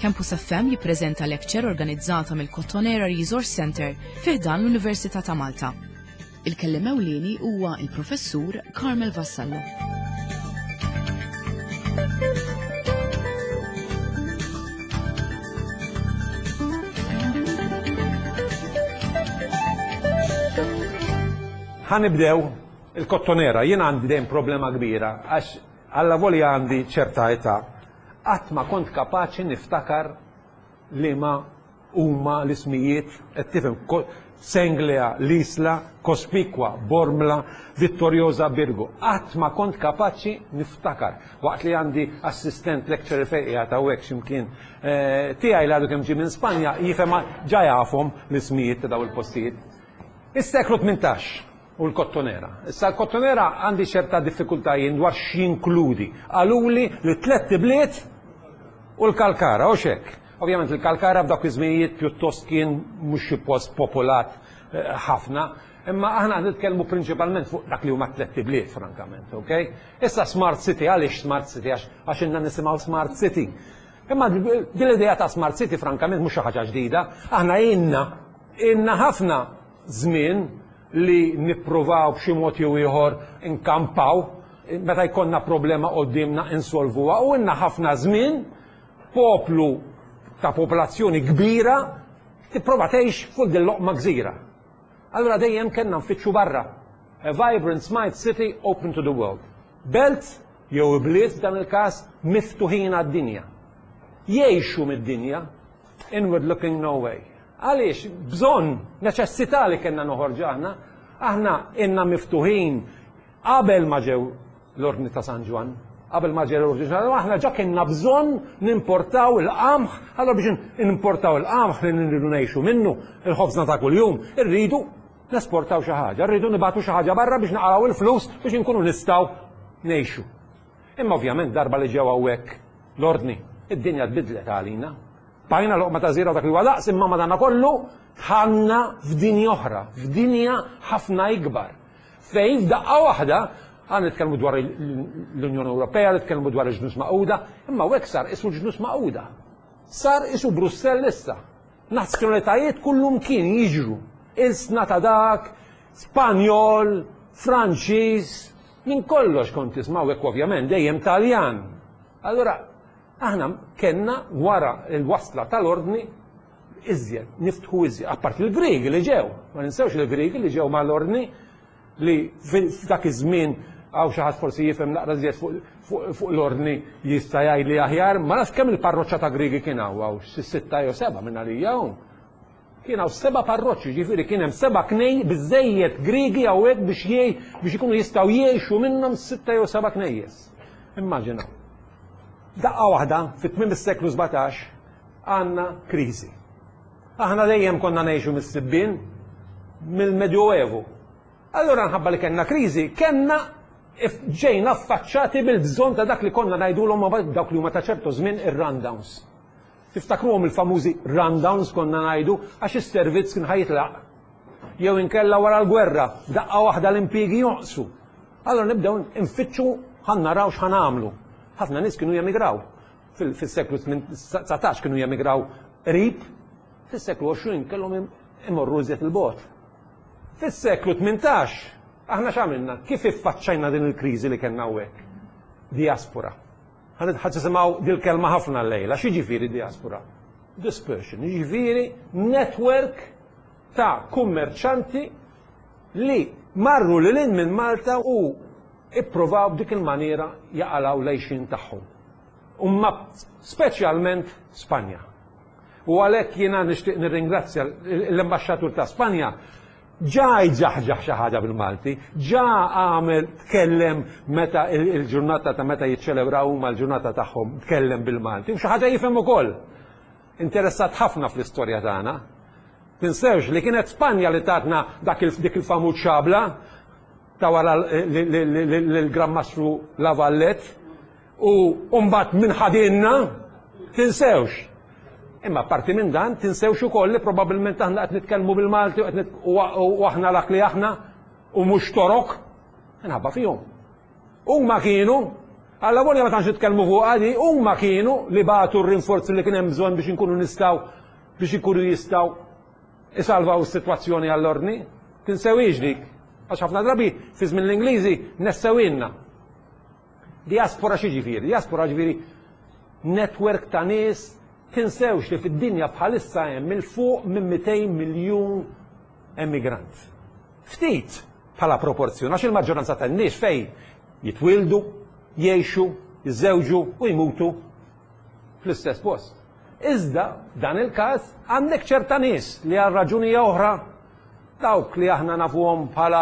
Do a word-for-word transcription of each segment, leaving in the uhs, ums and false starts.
Campus F M jippreżenta lecture organizzata mill-Cottonera Resource Center fih dan l-Università ta' Malta. Il-kelliem ewlieni huwa il-Professur Carmel Vassallo. Ħanibdew il-Cottonera, jien għandi dejjem problema kbira, għax alla voli għandi ċerta età, qatt ma kont kapaċi niftakar li ma huma l-ismijiet, qed tifhem Senglea, Lisla, Kospikwa, Bormla, Vittoriosa, Birgu. Qatt ma kont kapaċi niftakar. Waqt li għandi assistent lecturer fejqija ta' hekk x'imkien tiegħi li għadu kemm ġie minn Spanja jifhem ġa jafhom l-ismijiet ta' daw il-postijiet. Is-seklu tmintax. U l-Cottonera. Issa l-Cottonera għandi ċerta diffikultajiet dwar x'jinkludi. Għaluli li tlet bliet u l-Kalkara, u xek. Ovvjament il-Kalkara f'dak iż-żminijiet pjuttost kien mhux xi post popolat ħafna, imma aħna nitkellmu prinċipalment fuq dak li huma tlet bliet frankament, okay? Issa Smart City, għaliex Smart City għax inna nisimgħu Smart City. Imma din l-idea ta' Smart City frankament mhux xi ħaġa ġdida, aħna inna inna ħafna żmien li nippruvaw b'xi mod jew ieħor inkampaw meta jkollna problema qudiemna insolvuha u inna ħafna żmien poplu ta' popolazzjoni kbira tipprova tgħix fuq din loqma gżira. Allura dejjem kellna nfittxu barra. A vibrant smart city open to the world. Belt jew bliet f'dan il-każ miftuħin għad-dinja. Jgħixu mid-dinja inward looking no way. Għaliex, bżonn, neċessità li kellna noħorġu aħna, aħna inna miftuħin qabel ma ġew l-Ordni ta' San Ġwan, qabel ma ġew l-Ordni ta' San Ġwan, aħna ġa kellna bżonn nimportaw il-qamħ, allora biex nimportaw il-qamħ li nridu ngħixu minnu il-ħobżna ta' kuljum, irridu nesportaw xi ħaġa, rridu nibagħtu xi ħaġa barra biex naqgħu il-flus biex inkunu nistgħu ngħixu. Imma ovvjament darba li ġew hawnhekk l-Ordni, id-dinja tbidlet għalina. Bajna loqma ta' żira dak li huwa daqs imma madana kollu ħanna f'dinja oħra, f'dinja ħafna ikbar. Fejn f'daqqa waħda għan nitkellmu dwar l-Unjoni Ewropea, nitkellmu dwar il-ġnus Magħquda, imma hekk sar isu l-ġnus Magħquda. Sar isu Brussell issa. Nazzjonalitajiet kullum kien jiġru. Isna ta' dak, Spanjol, Franċiż, minn kollox kont tismaw hekk ovvjament dejjem Taljan. Allura aħna kellna wara l-wasla tal-Ordni iżjed, niftħu iżjed, apparti l-Griegi li ġew, ma ninsewx il-Griegi li ġew mal-Ordni li f'dak iż-żmien għaw xi ħadd forsi jifhem naqra iżjed fuq l-Ordni jista' jgħid li aħjar, ma nafx kemm il-parroċċa ta' Griegi kien hawn hawn xi sitta jew seba' minn għalija hawn. Kien hawn seba' parroċċi, ġifieri kien hemm seba' knej biżejjed Griegi hawnhekk biex biex ikunu jistgħu jgħixu minnhom sitta jew seba' knejjes. Immaġinaw. Daqqa waħda, fit-tmiem is-seklu sebgħetax, għandna kriżi. Aħna dejjem konna ngħixu mis-sibbien mill-Medjoevu. Allura nħabba li kellna kriżi, kellna ġejna affaċċati bil-bżonn ta' dak li konna ngħidulhom dawk li huma ta' ċertu żmien ir-rundowns. Tiftakruhom il-famużi rundowns konna ngħidu għax is-servizz kien ħajtlaq. Jew inkella wara l-gwerra, daqqa waħda l-impjiegi jonqsu. Allura nibdew infittxu ħannaraw x'ħan nagħmlu. Ħafna nies kienu jemigraw. Fis-seklu tsatax kienu jemigraw qrib, fis-seklu għoxrin kellhom imorru iżjed il-bogħod. Fis-seklu tmintax aħna x'għamilna? Kif iffaċċajna din il-kriżi li kellna hawnhekk? Diaspora. Ħadd tisimgħu dil-kelma ħafna llejla. X'jiġifieri diaspora? Dispersion. Jiġifieri network ta' kummerċanti li marru lil hinn minn Malta u ippruvaw b'dik il-maniera jaqalaw lejxin tagħhom. Umma speċjalment Spanja. U għalhekk jiena nixtieq nirringrazzja l-Ambaxxatur ta' Spanja ġa jġaħġaħ xi ħaġa bil-Malti, ġa għamel tkellem meta il-ġurnata ta' meta jiċċelebraw huma l-ġurnata tagħhom tkellem bil-Malti u xi ħaġa jifhem ukoll. Interessat ħafna fl-istorja tagħna. Tinsewx li kienet Spanja li tatna dik il-famut xabla ta' wara l-Grammastru Lavallet u mbagħad minn ħadinna tinsewx. Imma parti minn dan tinsewx ukoll li probabbilment aħna qed nitkellmu bil-Malti u aħna dak li aħna u mhux torok inħabba fihom. Huma kienu Alla volja ma tantx nitkellmu fuq għadi, huma kienu li bagħtu r-rinforzi li kien hemm bżonn biex inkunu nistgħu biex ikunu jistgħu isalvaw is-sitwazzjoni għall-ordni. Tinsewix dik, għax ħafna drabi fi żmien l-Ingliżi nessewinna. Diaspora xi ġifieri? Diaspora ġifieri netwerk ta' nies tinsewx li fid-dinja bħalissa hemm il fuq minn mitejn miljun emigrant. Ftit bħala proporzjon, għax il-maġġoranza tan-nies fejn jitwildu, jgħixu, jiżżewġu u jmutu fl-istess post. Iżda dan il-każ għandek ċerta nies li għal raġunija oħra dawk li aħna nafuhom bħala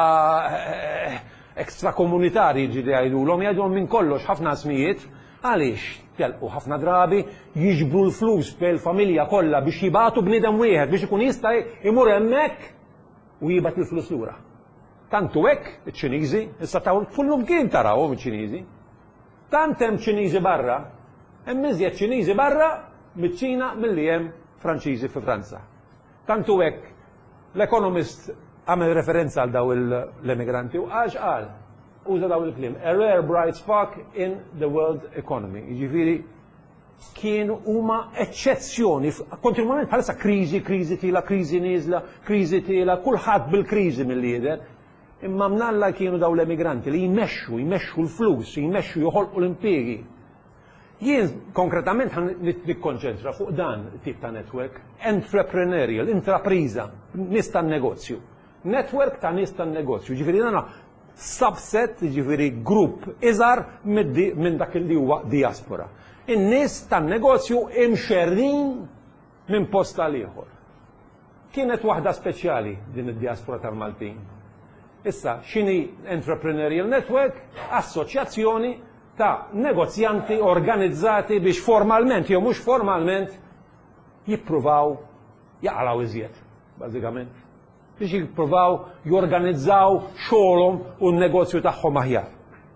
ekstrakomunitari ġiri għajdulhom jgħidulhom minn kollox ħafna smijiet għaliex telqu ħafna drabi jiġbru l-flus fil-familja kollha biex jibatu bniedem wieħed biex ikun jista' imur hemmhekk u jibgħat il-flus lura. Tantu hekk iċ-Ċiniżi, issa taw kullum kien tarawhom iċ-Ċiniżi. Tant hemm Ċiniżi barra, hemm iżjed Ċiniżi barra miċ-Ċina milli hemm Franċiżi fi Franza. Tantu hekk l-Economist għamel referenza għal daw l-emigranti u għax qal uża daw il-klim a rare bright spark in the world economy. Jiġifieri kienu huma eċċezzjoni, kontinwament bħalissa kriżi, kriżi tila, kriżi nieżla, kriżi tila, kulħadd bil-kriżi mill-lieder. Imma mnalla kienu daw l-emigranti li jmexxu, jmexxu l-flus, jmexxu joħolqu l-impjegi. Jien konkretament ħan nikkonċentra fuq dan tip ta' network, entrepreneurial, intrapriża, nies tan-negozju. Network ta' nies tan-negozju. Ġifieri dana subset, ġifieri grupp iżgħar minn dak li huwa diaspora. In-nies tan-negozju imxerrin minn post għal ieħor. Kienet waħda speċjali din id-diaspora tal-Maltin. Issa, x'inhi Entrepreneurial Network? Assoċjazzjoni ta' negozjanti organizzati biex formalment jew mhux formalment jippruvaw jaqalaw iżjed, bażikament. Biex jippruvaw jorganizzaw xogħolhom u n-negozju tagħhom aħjar.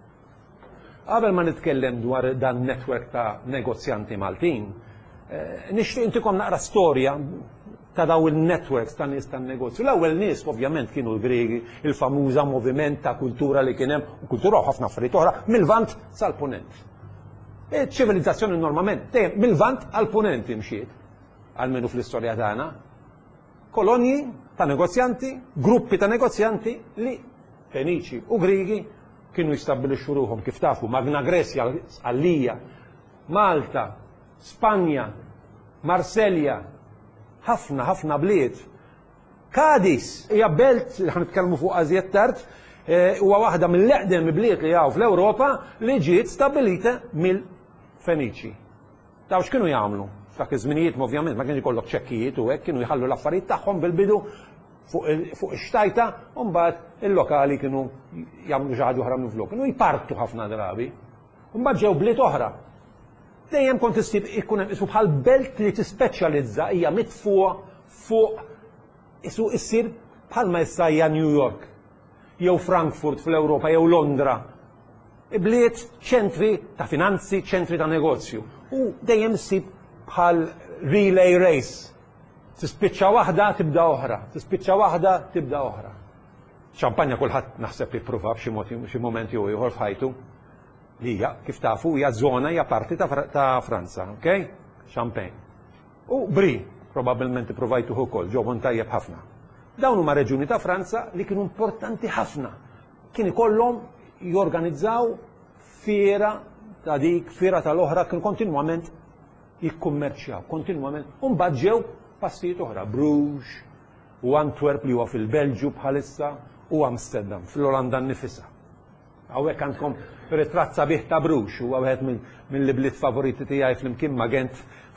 Qabel ma nitkellem dwar dan netwerk ta' negozjanti Maltin, nixtieq intikom naqra storja ta' daw il-networks ta' nies tan-negozju. L-ewwel nies ovvjament kienu l-Griegi, il-famuża moviment ta' kultura li kien hemm, u kultura ħafna affarijiet oħra, mill-Vant sal-Punent. Iċ-ċivilizzazzjoni normalment dejjem mill-Vant għall-Punent imxiet, almenu fl-istorja tagħna. Kolonji ta' negozjanti, gruppi ta' negozjanti li Feniċi u Griegi kienu jistabbilixxu ruhom kif tafu Magna Grecia għalija, Malta, Spanja, Marselja, ħafna ħafna bliet. Cadiz hija belt li ħanitkellmu fuq għażjed tard, huwa waħda mill-eqdem bliet li hawn fl-Ewropa li ġiet stabbilita mill-Feniċi. Taw x'kienu jagħmlu? Dak iż-żminijiet ovvjament ma kienx ikollok ċekkijiet u hekk kienu jħallu l-affarijiet tagħhom bil-bidu fuq ix-xtajta u mbagħad il-lokali kienu jagħmlu xi ħaġa oħra minn flok. Kienu jpartu ħafna drabi. U mbagħad ġew bliet oħra. Dejjem kont issib ikun hemm isu bħal belt li tispeċjalizza hija mitfuqa fuq isu issir bħalma issa hija New York jew Frankfurt fl-Ewropa jew Londra. Bliet ċentri ta' finanzi, ċentri ta' negozju. U dejjem issib bħal relay race. Tispiċċa waħda tibda oħra, tispiċċa waħda tibda oħra. Ċampanja kulħadd naħseb li pruva b'xi moment jew ieħor f'ħajtu. Li hija kif tafu hija żona hija parti ta' Franza, ok? Champagne. U Brie, probabbilment ipprovajtuh ukoll, ġobhom tajjeb ħafna. Dawn huma reġjuni ta' Franza li kienu importanti ħafna. Kien ikollhom jorganizzaw fiera ta' dik, fiera tal-oħra kien kontinwament jikkummerċjaw, kontinwament. U mbagħad ġew pastijiet oħra, Bruges, u Antwerp li huwa fil-Belġju bħalissa, u Amsterdam, fil-Olanda nnifisha. Hawnhekk għandkom ritratt sabiħ ta' Bruges, huwa wieħed mill-bliet favoriti tiegħi flimkien ma' Gent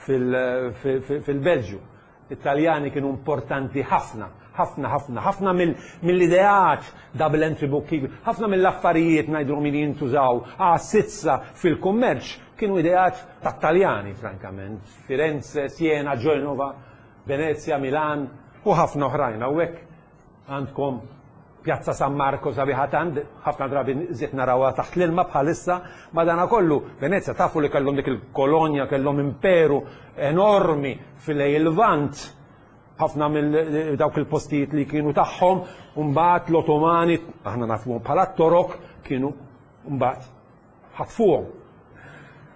fil-Belġju. Italjani kienu importanti ħafna, ħafna, ħafna, ħafna mill-ideat double entry bookkeeping, ħafna mill-affarijiet ngħidulhom min jintużaw għas-sitsa fil-kummerċ kienu ideat ta' Taljani, frankament. Firenze, Siena, Genova, Venezia, Milan u ħafna oħrajn. Hawnhekk għandkom Pjazza San Marco sabiħat għand, ħafna drabi żiet narawha taħt l-ilma bħalissa, madanakollu Venezia tafu li kellhom dik il-kolonja, kellhom imperu enormi fil-Levant, ħafna mill dawk il-postijiet li kienu tagħhom, u mbagħad l-Ottomani, aħna nafuhom bħala Torok, kienu mbagħad ħatfuhom.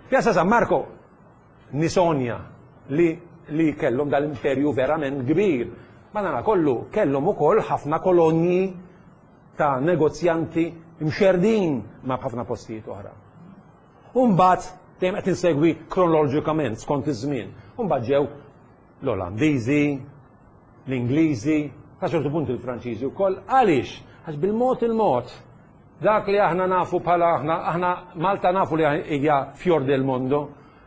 Pjazza San Marco, nisonja li li kellhom dal-imperju verament kbir. Madana kollu kellhom ukoll ħafna kolonji ta' negozjanti mxerdin ma' ħafna postijiet oħra. Umbagħad dejjem qed insegwi kronoloġikament skont iż-żmien. Umbagħad ġew l-Olandiżi, l-Ingliżi, ta' ċertu punt il-Franċiżi wkoll. Għaliex? Għax bil-mod il-mod dak li aħna nafu bħala aħna aħna Malta nafu li hija fjor del mondo,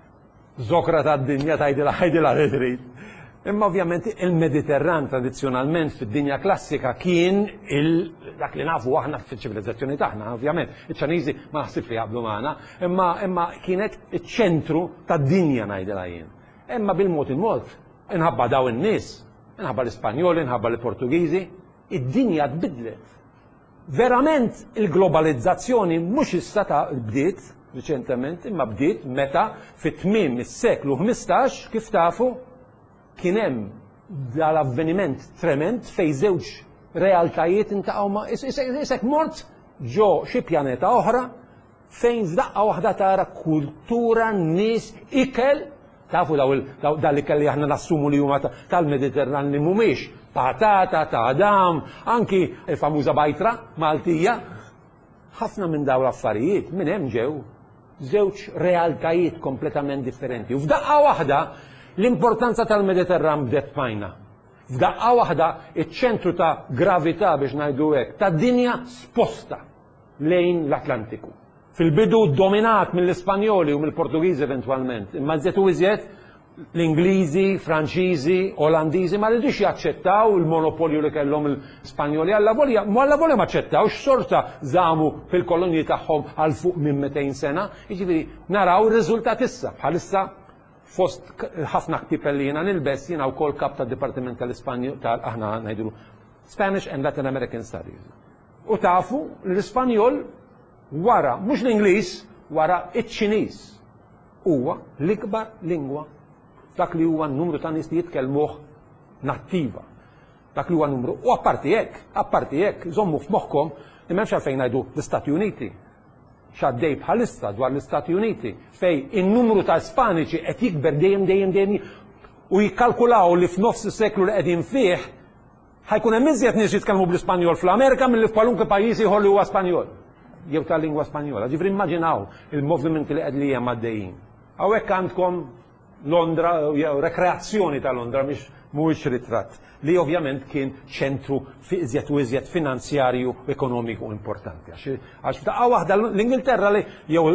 żokra tad-dinja tgħidilha ħajdilha li trid. Imma ovvjament il-Mediterran tradizzjonalment fid-dinja klassika kien il dak li nafu aħna fiċ-ċivilizzazzjoni tagħna, ovvjament. Iċ-Ċiniżi ma naħsibx li jaqblu magħna, imma imma kienet iċ-ċentru tad-dinja ngħidilha jien. Imma bil-mod il-mod inħabba daw in-nies, inħabba l-Ispanjoli, inħabba l-Portugiżi, id-dinja tbidlet. Verament il-globalizzazzjoni mhux issa ta' bdiet riċentement, imma bdiet meta fit-tmiem is-seklu ħmistax kif tafu kien hemm dal-avveniment trement fejn żewġ realtajiet intaqgħu ma' isek mort ġo xi pjaneta oħra fejn f'daqqa waħda tara kultura, nies, ikel, tafu daw dal-ikel li aħna nassumu li huma tal-Mediterran li mhumiex patata, ta' adam, anki il-famuża bajtra Maltija. Ħafna minn dawn l-affarijiet minn hemm ġew żewġ realtajiet kompletament differenti. U f'daqqa waħda l-importanza tal-Mediterran bdet fajna. F'daqqa waħda iċ-ċentru ta' gravità biex ngħidu hekk tad-dinja sposta lejn l-Atlantiku. Fil-bidu dominat mill-Ispanjoli u mill-Portugiżi eventwalment, imma żiet u iżjed l-Ingliżi, Franċiżi, Olandiżi ma rridux jaċċettaw il-monopolju li kellhom l-Spanjoli alla volja, ma alla volja ma aċċettawx xorta żamu fil-kolonji tagħhom għal fuq minn metejn sena, jiġifieri naraw ir-riżultat issa bħalissa fost ħafna ktipel li jiena nilbes jiena wkoll kap tad-Dipartiment tal-Ispanjol tal-aħna ngħidulu Spanish and Latin American Studies. U tafu l-Ispanjol wara mhux l-Ingliż wara iċ-Ċiniż huwa l-ikbar lingwa dak li huwa n-numru ta' nies li jitkellmuh nattiva. Dak li huwa numru. U apparti hekk, apparti hekk, żommu f'moħħkom imma x'għalfejn ngħidu l-Istati Uniti. X'għaddej bħalissa dwar l-Istati Uniti fej in-numru ta' Ispaniċi qed jikber dejjem dejjem dejjem u jikkalkulaw li f'nofs is-seklu li qegħdin fih ħajkun hemm iżjed nies jitkellmu bl-Ispanjol fl-Amerika milli f'kwalunkwe pajjiż ieħor li huwa Spanjol. Jew tal-lingwa Spanjola. Ġifri immaġinaw il-movimenti li qed li hemm għaddejjin. Hawnhekk għandkom Londra, jew rekreazzjoni ta' Londra mhix mhuwiex ritratt, li ovvjament kien ċentru fi iżjed u iżjed finanzjarju ekonomiku importanti. Għax f'daqqa waħda l-Ingilterra li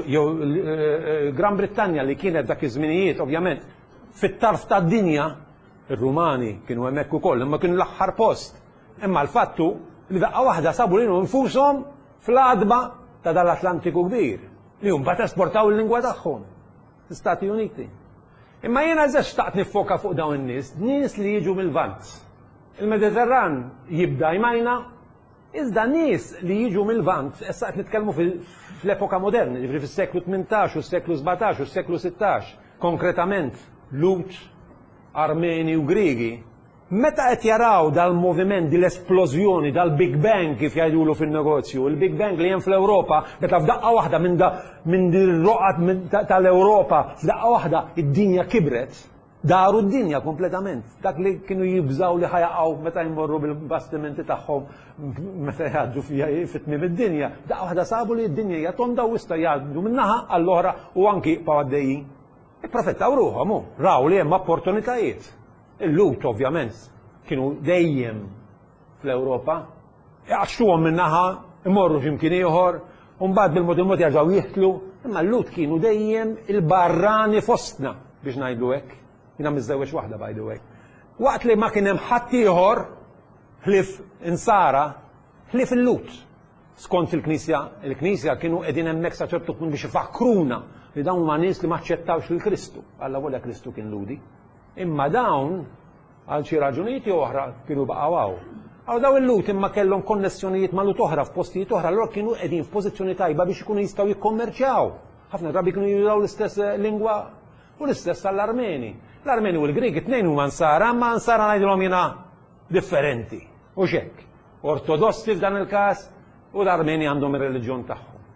jew Gran Brittanja li kienet dak iż-żminijiet ovvjament fit-tarf tad-dinja, ir-Rumani kienu hemmhekk ukoll, imma kienu l-aħħar post. Imma l-fattu li daqqa waħda sabu lilhom infushom fl-qadba ta' dal-Atlantiku kbir, li mbagħad esportaw il-lingwa tagħhom l-Istati Uniti. Imma jiena żex xtaqt nifoka fuq dawn in-nies, nies li jiġu mill-Vant. Il-Mediterran jibda jmajna, iżda nies li jiġu mill-Vant, issa qed nitkellmu fl-epoka moderna, ġifri fis-seklu tmintax u s-seklu sebgħatax u s-seklu sittax, konkretament Lut, Armeni u Griegi. Meta qed jaraw dal-moviment, dil-esplożjoni, dal-Big Bang kif jgħidulu fin-negozju, il-Big Bang li hemm fl-Ewropa, meta f'daqqa waħda minn minn dir-roqat tal-Ewropa, f'daqqa waħda id-dinja kibret, daru d-dinja kompletament. Dak li kienu jibżaw li ħajaqgħu meta jmorru bil-bastimenti tagħhom meta jgħaddu fit-tmiem id-dinja, daqqa waħda sabu li d-dinja hija tonda u issa jgħaddu minnaħa għall-oħra u anki pa' għaddejjin. Ipprofettaw ruħhom hu, raw li hemm opportunitajiet. Il-Lut ovvjament kienu dejjem fl-Ewropa, għaxtuhom minnaħa, imorru x'imkien ieħor, u mbagħad bil-mod il-mod jerġgħu jieħtlu, imma l-Lut kienu dejjem il-barrani fostna biex ngħidu hekk. Jiena miżewweġ waħda by the way. Waqt li ma kien hemm ħadd ieħor ħlief insara, ħlief il-Lut. Skont il-Knisja, il-Knisja kienu qegħdin hemmhekk sa ċertu punt biex ifakruna li dawn ma nies li ma aċċettawx lill-Kristu. Alla volja Kristu kien ludi. Imma dawn, għal xi raġunijiet oħra kienu baqgħu. Għaw daw il-Lut imma kellhom konnessjonijiet ma' Lut oħra f'postijiet oħra, allura kienu qegħdin f'pożizzjoni tajba biex ikunu jistgħu jikkommerċjaw. Ħafna drabi kienu jużaw l-istess lingwa u l-istess għall-Armeni. L-Armeni u l-Grieg it-tnejn huma nsara, imma nsara ngħidulhom jiena differenti. U x'hekk. Ortodossi f'dan il-każ u l-Armeni għandhom ir-reliġjon tagħhom.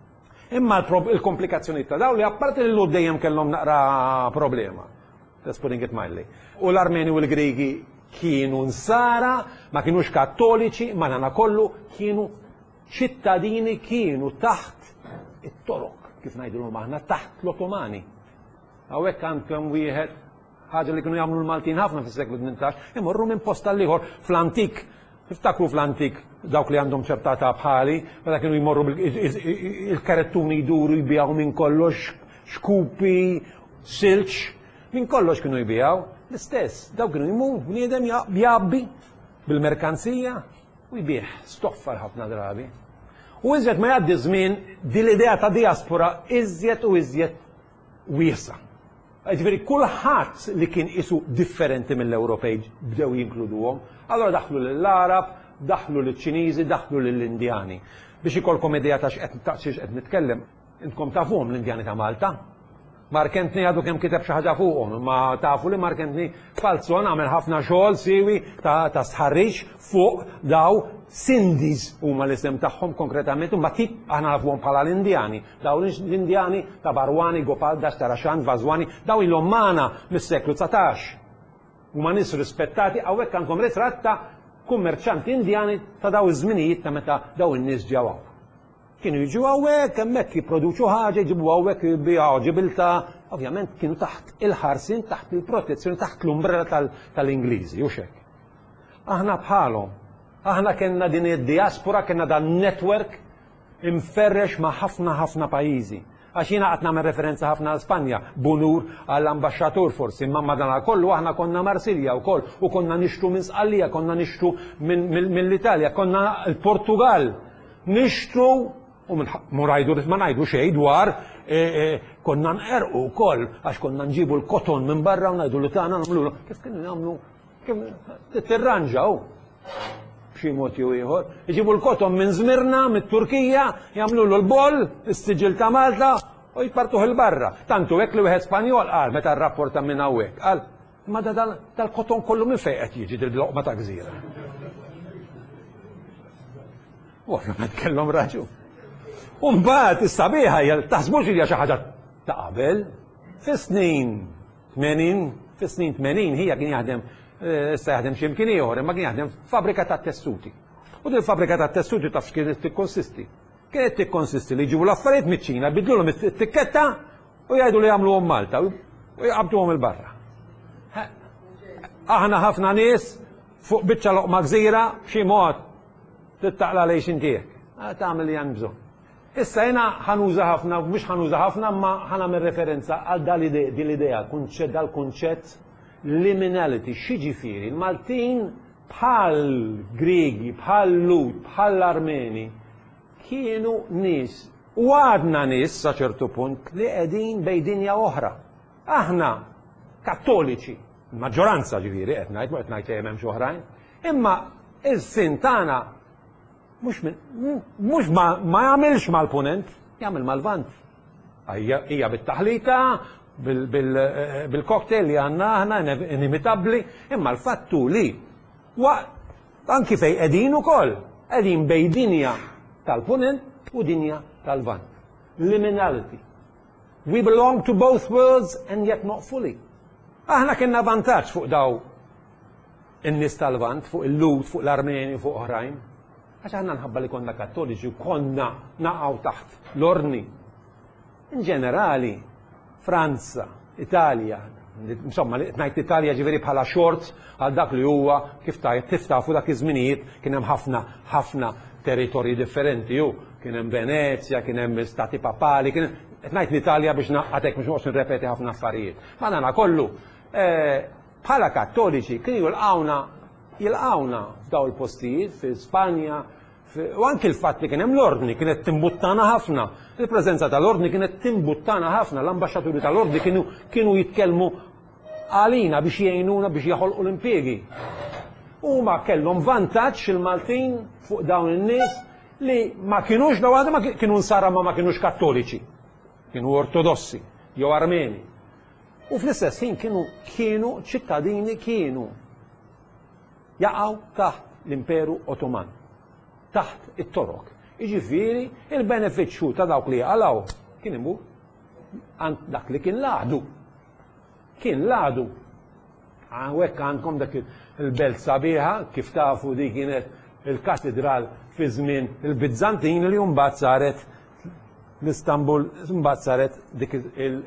Imma il-komplikazzjoni ta' daw li apparti li l dejjem kellhom naqra problema. Let's putting it mildly. U l-Armeni u l-Gregi kienu nsara, ma kienux kattoliċi, ma nana kollu kienu ċittadini, kienu taħt it-torok, kif ngħidulhom aħna, taħt l-Ottomani. Hawnhekk għandkom wieħed ħaġa li kienu jagħmlu l-Maltin ħafna fis-seklu tmintax, imorru minn posta l-ieħor fl-antik. Tiftakru fl-antik dawk li għandhom ċertata bħali, meta kienu jmorru il-karettuni jduru jbijaw minn kollox, xkupi, silċ, minn kollox kienu jbijaw. L-istess, dawk kienu jmu, bniedem jabbi bil-merkanzija u jbieħ stoffar ħafna drabi. U iżjed ma jgħaddi żmien din l-idea ta' diaspora iżjed u iżjed wiesa. Ġifieri kulħadd li kien isu differenti mill-Ewropej bdew jinkluduhom, allora daħlu lill-Arab, daħlu lill-Ċiniżi, daħlu lill-Indjani. Biex ikolkom idea ta' x'qed qed nitkellem, intkom tafuhom l-Indjani ta' Malta. Mark Antony għadu kemm kiteb xi ħaġa fuqhom, ma tafu li Mark Antony falzon għamel ħafna xogħol siwi ta' sħarriġ fuq daw Sindis huma l-isem tagħhom konkretament, u ma tip aħna nafuhom bħala l-Indjani. Daw l-Indjani ta' Barwani, Gopaldas, Tarashan, Vazwani, daw ilhom magħna mis-seklu tsatax. Huma nies rispettati, hawnhekk għandkom ritratt ta' kummerċanti Indjani ta' daw iż-żminijiet ta' meta daw in-nies ġew hawn. Kienu jiġu hawnhekk hemmhekk jipproduċu ħaġa, jġibu hawnhekk jibbijaw ġibilta, ovvjament kienu taħt il-ħarsin, taħt il-protezzjoni, taħt l-umbrella tal-Ingliżi, u xek. Aħna bħalhom, aħna kellna din id-diaspora, kellna dan network imferrex ma' ħafna ħafna pajjiżi. Għax jiena qed nagħmel referenza ħafna għal Spanja, bunur għall-ambaxxatur forsi, imma madankollu aħna konna Marsilja wkoll u konna nixtru minn Sqallija, konna nixtru mill-Italja, konna l-Portugal, nixtru u murajdu ma ngħidu xejn dwar konna nqerqu wkoll għax konna nġibu l-koton minn barra u ngħidu li tagħna nagħmlu kif kienu jagħmlu kif tirranġaw b'xi mod jew ieħor. Iġibu l-koton minn Żmirna, mit-Turkija, jagħmlu l-bol, is-siġil ta' Malta u jpartuh il-barra. Tantu hekk li wieħed Spanjol qal meta rrapporta minn hawnhekk qal ma dal-koton kollu minn fejn qed jiġi dil-loqma ta' gżira. Ovvjament kellhom raġun. U mbagħad is-sabiħa hija taħsbux hija xi ħaġa ta' qabel. Fis-snin tmenin, fis-snin tmenin hija kien jaħdem issa jaħdem xi imkien ieħor, imma kien jaħdem fabbrika ta' tessuti. U din fabbrika ta' tessuti taf x'kienet tikkonsisti. Kienet tikkonsisti li jġibu l-affarijiet miċ-Ċina, bidlulhom it-tikketta u jgħidu li jagħmluhom Malta u jqabduhom il-barra. Aħna ħafna nies fuq biċċa loqma gżira b'xi mod tittaqla lejn xintijek. Tagħmel li għand bżonn. Issa jena ħanuża ħafna, mhux ħanuża ħafna, ma ħanamel referenza għal din l-idea, kunċett dal-kunċett liminality, xiġifieri. Il-Maltin bħal Griegi, bħal Lut, bħal Armeni kienu nies u għadna nies sa ċertu punt li qegħdin bejn dinja oħra. Aħna kattoliċi, maġġoranza ġifieri qed ngħid, qed ngħid hemm xi oħrajn, imma is-sin tagħna mux ma jagħmilx mal-punent, jagħmel mal-vant. Hija bit-taħlita, bil-cocktail li għandna aħna inimitabbli, imma l-fattu li anki fejn qegħdin ukoll, qegħdin bejn dinja tal-punent u dinja tal-vant. Liminality. We belong to both worlds and yet not fully. Aħna kienna vantaġġ fuq daw in-nies tal-vant, fuq il-Lut, fuq l-Armeni, fuq oħrajn. Għax aħna nħabba li konna kattoliċi konna naqgħu taħt l-orni. In ġenerali, Franza, Italja, insomma, ngħid Italja ġifieri bħala xort għal dak li huwa kif tiftafu dak iż-żminijiet kien hemm ħafna ħafna territorji differenti ju, kien hemm Venezja, kien hemm stati papali, kien qed ngħid l-Italja biex naqgħatek biex noqgħod nirrepeti ħafna affarijiet. Ma nagħna kollu bħala kattoliċi kienu jilqawna jilqawna f'daw il-postijiet fi Spanja, u anki l-fatt li kien hemm l-ordni kienet timbuttana ħafna. Il-preżenza tal-ordni kienet timbuttana ħafna, l-ambaxxaturi tal-ordni kienu kienu jitkellmu għalina biex jgħinuna biex jaħolqu l-impjegi. Huma kellhom vantaġġ il-Maltin fuq dawn in-nies li ma kienux daw għadha ma kienu nsara ma ma kienux kattoliċi. Kienu ortodossi jew Armeni. U fl-istess ħin kienu kienu ċittadini kienu jaqgħu taħt l-Imperu Ottoman, taħt it-Torok. Jiġifieri il-benefiċċju ta' dawk li għalaw kien imur dak li kien l-għadu. Kien l-għadu. Għawek għandkom dak il-belt sabiħa, kif tafu di kienet il-katedral fi żmien il-Bizzantin li mbagħad saret l-Istanbul, mbagħad saret dik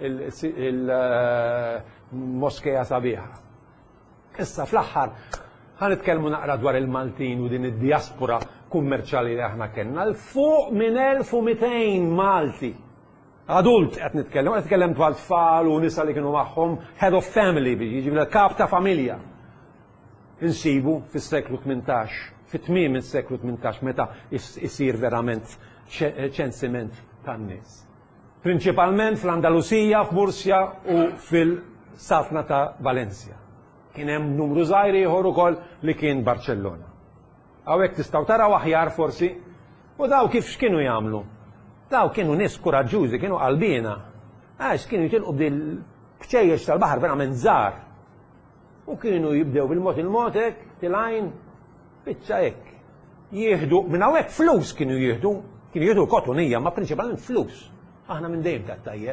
il-moskeja sabiħa. Issa fl-aħħar ħanitkellmu naqra dwar il-Maltin u din id-diaspora kummerċjali li aħna kellna. L-fuq minn elf u mitejn Malti. Adult qed nitkellem, qed nitkellem dwar tfal u nisa li kienu magħhom head of family biex jiġi kap ta' familja. Insibu fis-seklu tmintax, fit-tmiem is-seklu tmintax meta isir verament ċensiment tan-nies. Prinċipalment fl-Andalusija, f'Mursja u fil-Safna ta' Valencia. Kien hemm numru żgħir ieħor ukoll li kien Barcellona. Hawnhekk tistgħu taraw aħjar forsi u daw kif x'kienu jagħmlu. Daw kienu nies kuraġġużi, kienu qalbina. Għax kienu jitilqu bdil bċejjex tal-baħar verament żgħar. U kienu jibdew bil-mod il-motek, tilajn, biċċa hekk. Jieħdu minn hawnhekk flus kienu jieħdu, kienu jieħdu kotonija, ma prinċipalment flus. Aħna minn dejjem tat tajjeb.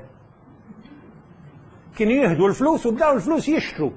Kienu jieħdu l-flus u bdaw l-flus jixtru.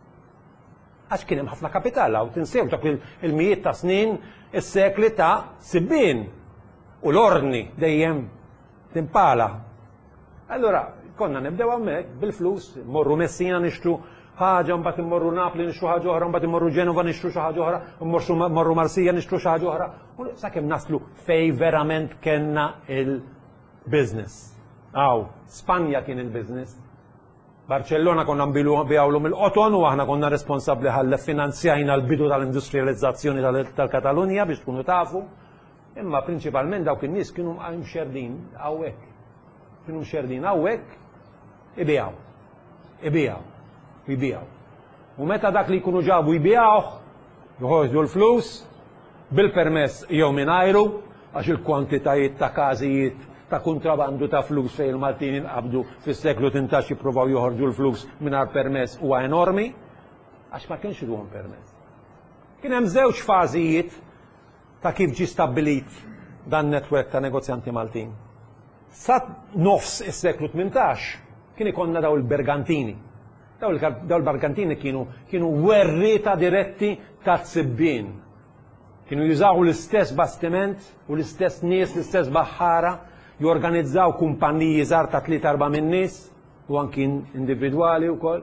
Għax kien hemm ħafna kapitala u tinsew dak il-mijiet ta' snin is-sekli ta' sibbien u l-orni dejjem timpala. Allura konna nibdew hemmhekk bil-flus, morru Messina nixtru ħaġa, mbagħad immorru Napli nixtru ħaġa oħra, mbagħad immorru Ġenova nixtru xi ħaġa oħra, mmorru Marsija nixtru xi ħaġa oħra. Sakemm naslu fej verament kellna il-business. Aw, Spanja kien il-business. Barcellona konna nbilu bijawlu mill-qoton u aħna konna responsabbli ħall finanzjajna l-bidu tal-industrializzazzjoni tal-Katalunja biex tkunu tafu. Imma prinċipalment dawk in-nies kienu mxerdin hawnhekk. Kienu mxerdin hawnhekk ibijaw. Ibijaw. Ibijaw. U meta dak li jkunu ġabu jibijawh, joħorġu l-flus bil-permess jew mingħajru għax il-kwantitajiet ta' każijiet ta' kontrabandu ta' flus fej il-Maltin inqabdu fis-seklu tintax jippruvaw joħorġu l-flus mingħajr permess huwa enormi għax ma kienx idhom permess. Kien hemm żewġ fażijiet ta' kif ġi stabbilit dan netwerk ta' negozjanti Maltin. Sa nofs is-seklu tmintax kien ikonna daw il-Bergantini. Daw il-Bergantini kienu kienu werrieta diretti ta' tsibbien. Kienu jużaw l-istess bastiment u l-istess nies, l-istess baħħara, jorganizzaw kumpanniji żgħar ta' tliet arba' min nies u anki individwali wkoll.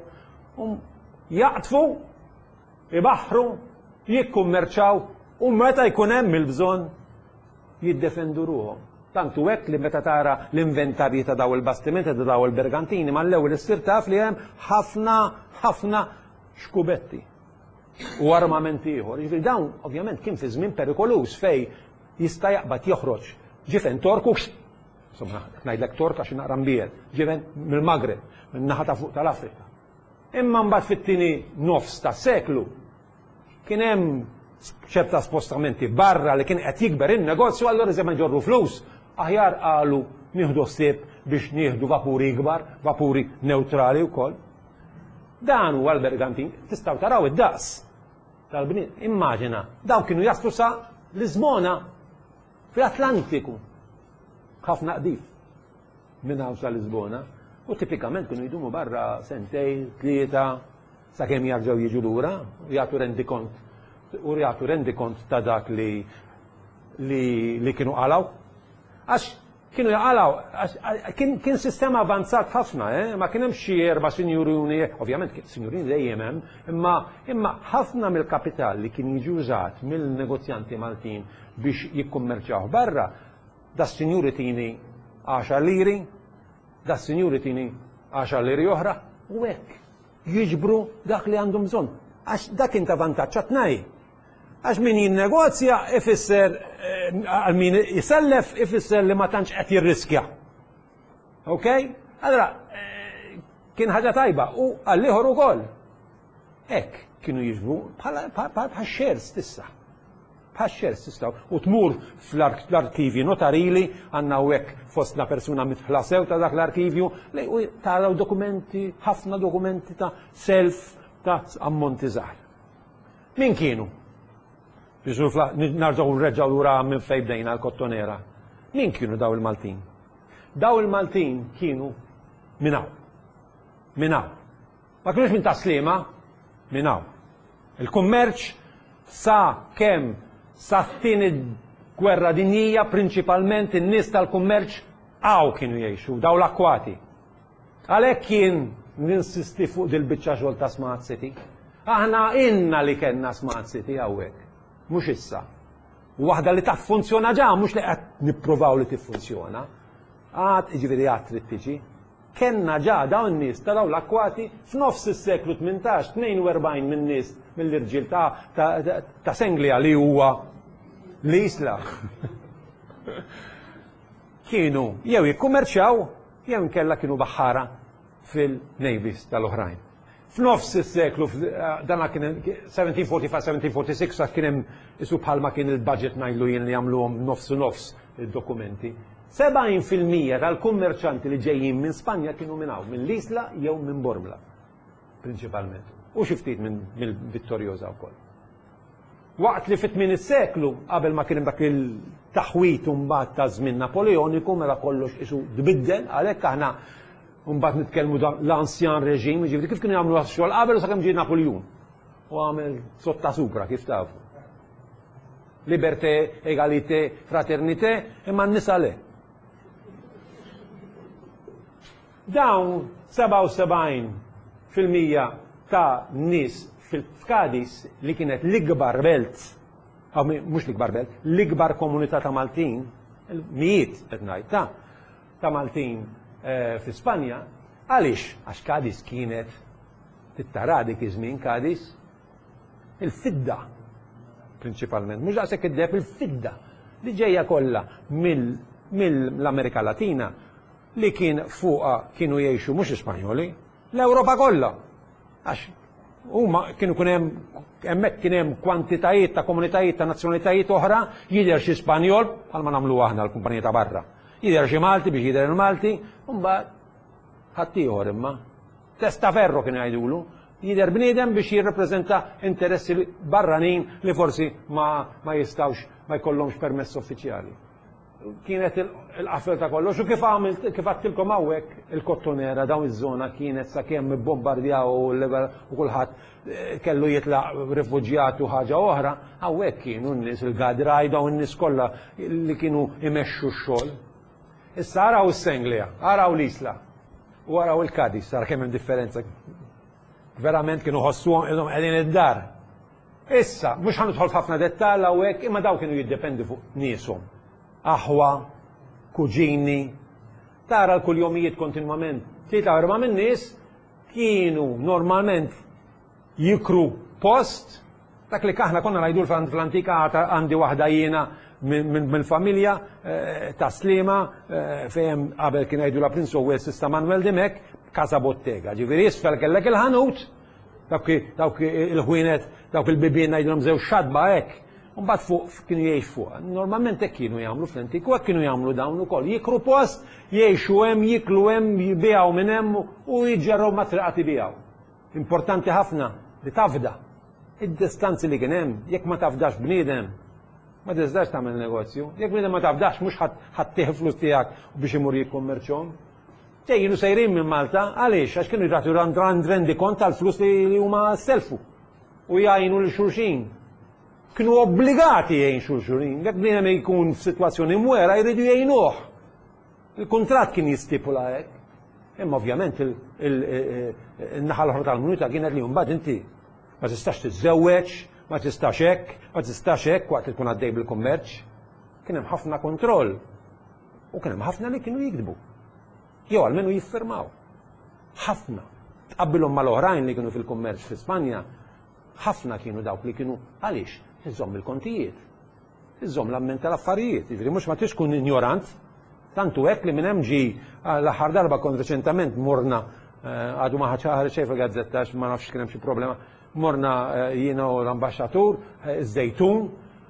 Jaqtfu, ibaħħru, jikkummerċaw u meta jkun hemm il-bżonn jiddefendu ruhom. Tantu hekk li meta tara l-inventarji ta' daw il-bastimenti ta' daw il-Bergantini mal-ewwel issir taf li hemm ħafna ħafna xkubetti u armamenti ieħor. Jiġifieri dawn ovvjament kien fi żmien perikolus fej jista' jaqbad joħroġ ġifen torku, insomma ngħidlek tork għax naqra mbiegħed, ġifen mill-Magreb, min-naħa ta' fuq tal-Afrika. Imma mbagħad fit-tieni nofs tas-seklu kien hemm ċerta spostamenti barra li kien qed jikber in-negozju, allura iżda ma jġorru flus, aħjar qalu nieħdu ħsieb biex nieħdu vapuri kbar, vapuri neutrali wkoll. Dan huwa l-Bergantin, tistgħu taraw id-daqs tal-bniet. Immaġina, dawn kienu jaslu sa Lisbona fl-Atlantiku. Ħafna qdif minn hawn sa Lisbona u tipikament kienu jdumu barra sentej, tlieta, sakemm jarġgħu jiġu lura u jagħtu rendi kont u jagħtu rendi kont ta' dak li li kienu qalaw. Għax kienu jaqalaw, kien sistema avanzat ħafna, ma kien hemm xi erba' sinjuruni, ovvjament sinjurini dejjem hemm, imma imma ħafna mill-kapital li kien jiġi użat mill-negozjanti Maltin biex jikkummerċjaw barra, da sinjuri tini għaxar liri, da sinjuri tini għaxar liri oħra, u hekk jiġbru dak li għandhom bżonn. Għax dak kien ta' vantaġġ għatnaj. Għax min jinnegozja ifisser, għal min jisellef ifisser li ma tantx qed jirriskja. Ok? Allora, kien ħaġa tajba u għall-ieħor ukoll. Hekk kienu jiġbru bħal shares tissa. Bħal shares tista' u tmur fl-arkivji notarili għandna hekk fostna persuna mitħla sew ta' dak l-arkivju u taraw dokumenti, ħafna dokumenti ta' self ta' ammonti żgħar. Min kienu? Biex narġaw nreġgħu lura minn fejn bdejna l-Kottonera. Min kienu daw il-Maltin? Daw il-Maltin kienu minnaw. Minnaw. Ma kienux minn ta' Sliema, minnaw. Il-kummerċ sa' kem sa' t-tieni gwerra dinjija prinċipalment in-nies tal-kummerċ għaw kienu jgħixu, daw l-akkwati. Għalhekk kien ninsisti fuq dil-biċċa xogħol ta' Smart City. Aħna inna li kellna Smart City hawnhekk, mhux issa. Waħda li taf funzjona ġa, mhux li qed nippruvaw li tiffunzjona. Għad iġifieri għad trid tiġi. Kenna ġa dawn nies ta' dawn l-akkwati f'nofs is-seklu tmintax, tnejn u erbgħin minn nies mill-irġiel ta' Senglija li huwa l-isla. Kienu jew jikkummerċjaw jew inkella kienu baħħara fil-navies tal-oħrajn. F'nofs is-seklu dan kien seventeen forty-five seventeen forty-six sa kien hemm isu bħalma kien il-budget ngħidlu jien li jagħmluhom nofs u nofs id-dokumenti. sebgħin fil-mija tal-kummerċanti li ġejjin minn Spanja kienu minn hawn, minn l-Isla jew minn Bormla, prinċipalment. U xi ftit minn Vittorjosa wkoll. Waqt li fit-tmien is-seklu, qabel ma kien hemm dak il-taħwit mbagħad ta' żmien Napoleoniku mela kollox isu tbiddel, għalhekk aħna mbagħad nitkellmu l-ansjan reġim, jiġifieri kif kienu jagħmlu x-xogħol qabel u sakemm ġie Napoleon. U għamel sotta supra kif tafu. Liberté, egalité, fraternité, imma n-nisa le. Dawn sebgħu u sebgħin fil-mija ta' nies fil-Fkadis li kienet l-ikbar belt, għaw mux l-ikbar belt, l-ikbar komunità ta' Maltin, mijiet qed ngħid ta' ta' Maltin fi Spanja, għaliex għax Kadis kienet tittara dik iż-żmien Kadis il-fidda prinċipalment, mhux daqshekk id-deb il-fidda li ġejja kollha mill-Amerika Latina li kien fuqha kienu jgħixu mhux Ispanjoli, l-Ewropa kollha. Għax huma kienu kien hemm hemmhekk kien hemm kwantitajiet ta' komunitajiet ta' nazzjonalitajiet oħra, jidher xi Spanjol bħalma nagħmlu aħna l-kumpanija ta' barra. Jidher xi Malti biex jidher il-Malti, u mbagħad ħadd ieħor imma. Testaferro kien jgħidulu, jidher bniedem biex jirrappreżenta interessi barranin li forsi ma, ma jistawx ma jkollhomx permess uffiċjali. Kienet il-qafel ta' kollox u kif għamilt kif għattilkom hawnhekk il-Kottonera dawn iż-żona kienet sakemm ibbombardjaw u kulħadd kellu jitlaq rifuġjat u ħaġa oħra, hawnhekk kienu n-nies il-Gadraj dawn in-nies kollha li kienu imexxu x-xogħol. Issa araw is-Senglija, araw l-Isla u araw il-Kadis, sar kemm hemm differenza. Verament kienu ħossuhom qegħdin qegħdin id-dar. Issa, mhux ħanidħol f'ħafna dettall hawnhekk, imma daw kienu jiddependi fuq nieshom. Aħwa, kuġini, tara l-kuljomijiet kontinwament. Tlieta erba' minn nies kienu normalment jikru post, dak li kaħna konna ngħidu fl-antika għandi waħda jiena mill-familja ta' Sliema fejn qabel kien jgħidu la Prince of Wales Sista Manuel Dimek, Casa Bottega. Ġifieri isfel kellek il-ħanut, dawk il-ħwienet, dawk il-bibien ngħidulhom żew xadba hekk. Mbagħad fuq kienu jgħix fuq. Normalment hekk kienu jagħmlu fl-antiku, hekk kienu jagħmlu dawn ukoll. Jikru post, jgħixu hemm, jiklu hemm, jibgħu minn hemm u jiġġarraw ma triqat ibigħu. Importanti ħafna li tafda. Id-distanzi li kien hemm, jekk ma tafdax bniedem, ma tiżdax tagħmel negozju. Jekk bniedem ma tafdax mhux ħadd tieħ flus tiegħek biex imur jikkummerċhom. Ġejjinu sejrin minn Malta, għaliex għax kienu jratu rendi kont tal-flus li huma selfu u jgħinu lil xulxin. Kienu obbligati jgħin xulxurin, jekk bniedem jkun f'sitwazzjoni mwera jridu jgħinuh. Il-kuntratt kien jistipula hekk. Imma ovvjament il-naħa l-oħra tal-minuta kienet li mbagħad inti ma tistax tiżżewweġ, ma tistax hekk, ma tistax hekk waqt li tkun għaddej bil-kummerċ. Kien hemm ħafna kontroll. U kien hemm ħafna li kienu jikdbu. Jew almenu jiffirmaw. Ħafna. Tqabbilhom mal-oħrajn li kienu fil-kummerċ fi Spanja, ħafna kienu dawk li kienu għaliex iżomm il-kontijiet. Iżomm l-amment tal-affarijiet. Jiġifieri mhux ma tix tkun ignorant, tantu hekk li minn hemm ġi l-aħħar darba kont reċentament morna għadu ma ħaċaħar xejn fil-gazzetta ma nafx kien hemm xi problema. Morna jiena u l-ambaxxatur Żejtun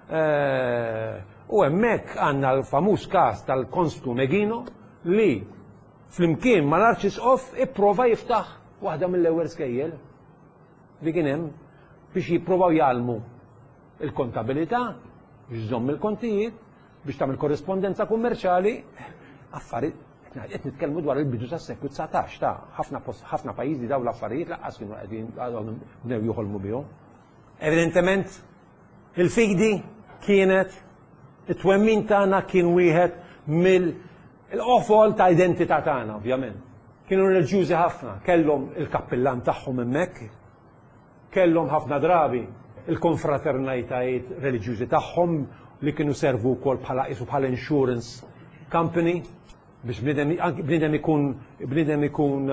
u hemmhekk għandna l-famuż każ tal-Konstu Megino li flimkien mal-Arċisqof ipprova jiftaħ waħda mill-ewwel skejjel li kien hemm biex jippruvaw jgħalmu il-kontabilità, biex żomm il-kontijiet, biex tagħmel korrespondenza kummerċjali, affarijiet qed nitkellmu dwar il-bidu tas-seklu tsatax ta' ħafna pajjiżi dawn l-affarijiet laqqas kienu qegħdin bdew joħolmu bihom. Evidentement, il-fidi kienet it-twemmin tagħna kien wieħed mill-qofol ta' identità tagħna, ovvjament. Kienu reliġjużi ħafna, kellhom il-kappillan tagħhom hemmhekk, kellhom ħafna drabi il-konfraternajtajiet reliġjużi tagħhom li kienu servu wkoll bħala qisu bħala insurance company biex bniedem ikun bniedem ikun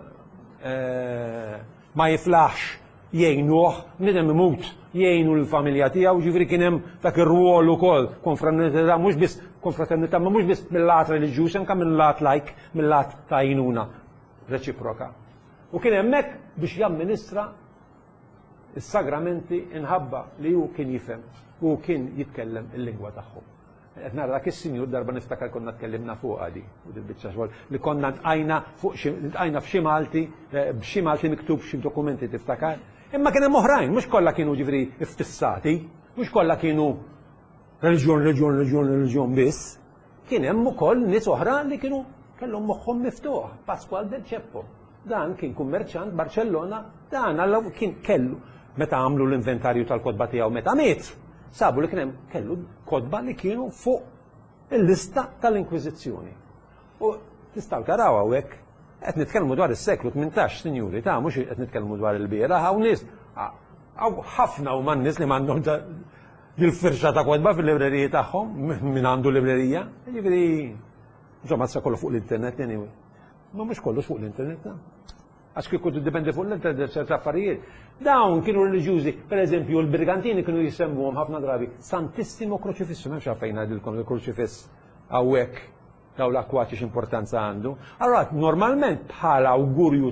ma jiflaħx jgħinuh, bniedem imut jgħinu l-familja tiegħu, ġifieri kien hemm dak ir-rwol ukoll konfraternità mhux biss konfraternità ma mhux biss mill-lat reliġjuż anke mill-lat lajk, mill-lat ta' għajnuna reċiproka. U kien hemmhekk biex jamministra is-sagramenti inħabba li hu kien jifhem u kien jitkellem il-lingwa tagħhom. Qed nara dak is-sinjur darba niftakar konna tkellimna fuq għadi u dil-biċċa xogħol li konna ntqajna fuq ntqajna f'xi Malti b'xi Malti miktub f'xi dokumenti tiftakar. Imma kien hemm oħrajn, mhux kollha kienu ġifri iffissati, mhux kollha kienu reliġjon, reliġjon, reliġjon, reliġjon biss. Kien hemm ukoll nies oħra li kienu kellhom moħħhom miftuħ, Pasqual del Ceppo. Dan kien kummerċant Barcellona, dan alla kien kellu meta għamlu l-inventarju tal-kodba tiegħu meta miet. Sabu li kien hemm kellu kodba li kienu fuq il-lista tal-Inkwiżizzjoni. U tistgħu taraw hawnhekk qed nitkellmu dwar is-seklu tmintax, sinjuri, ta' mhux qed nitkellmu dwar il-biera, hawn nies hawn ħafna huma nies li m'għandhom il-firxa ta' kodba fil-libreriji tagħhom min għandu librerija. Jiġifieri insomma sa kollu fuq l-internet anyway. Ma mhux kollox fuq l-internet, għax kieku tiddependi fuq l-internet ċerta affarijiet. Dawn kienu reliġjużi, pereżempju l-Birgantini kienu jisemmuhom ħafna drabi Santissimo Crocifisso, m'hemmx għalfejn ngħidilkom il-Cruċifiss hawnhekk daw l-akkwaċ importanza għandu. Allora normalment bħala awgurju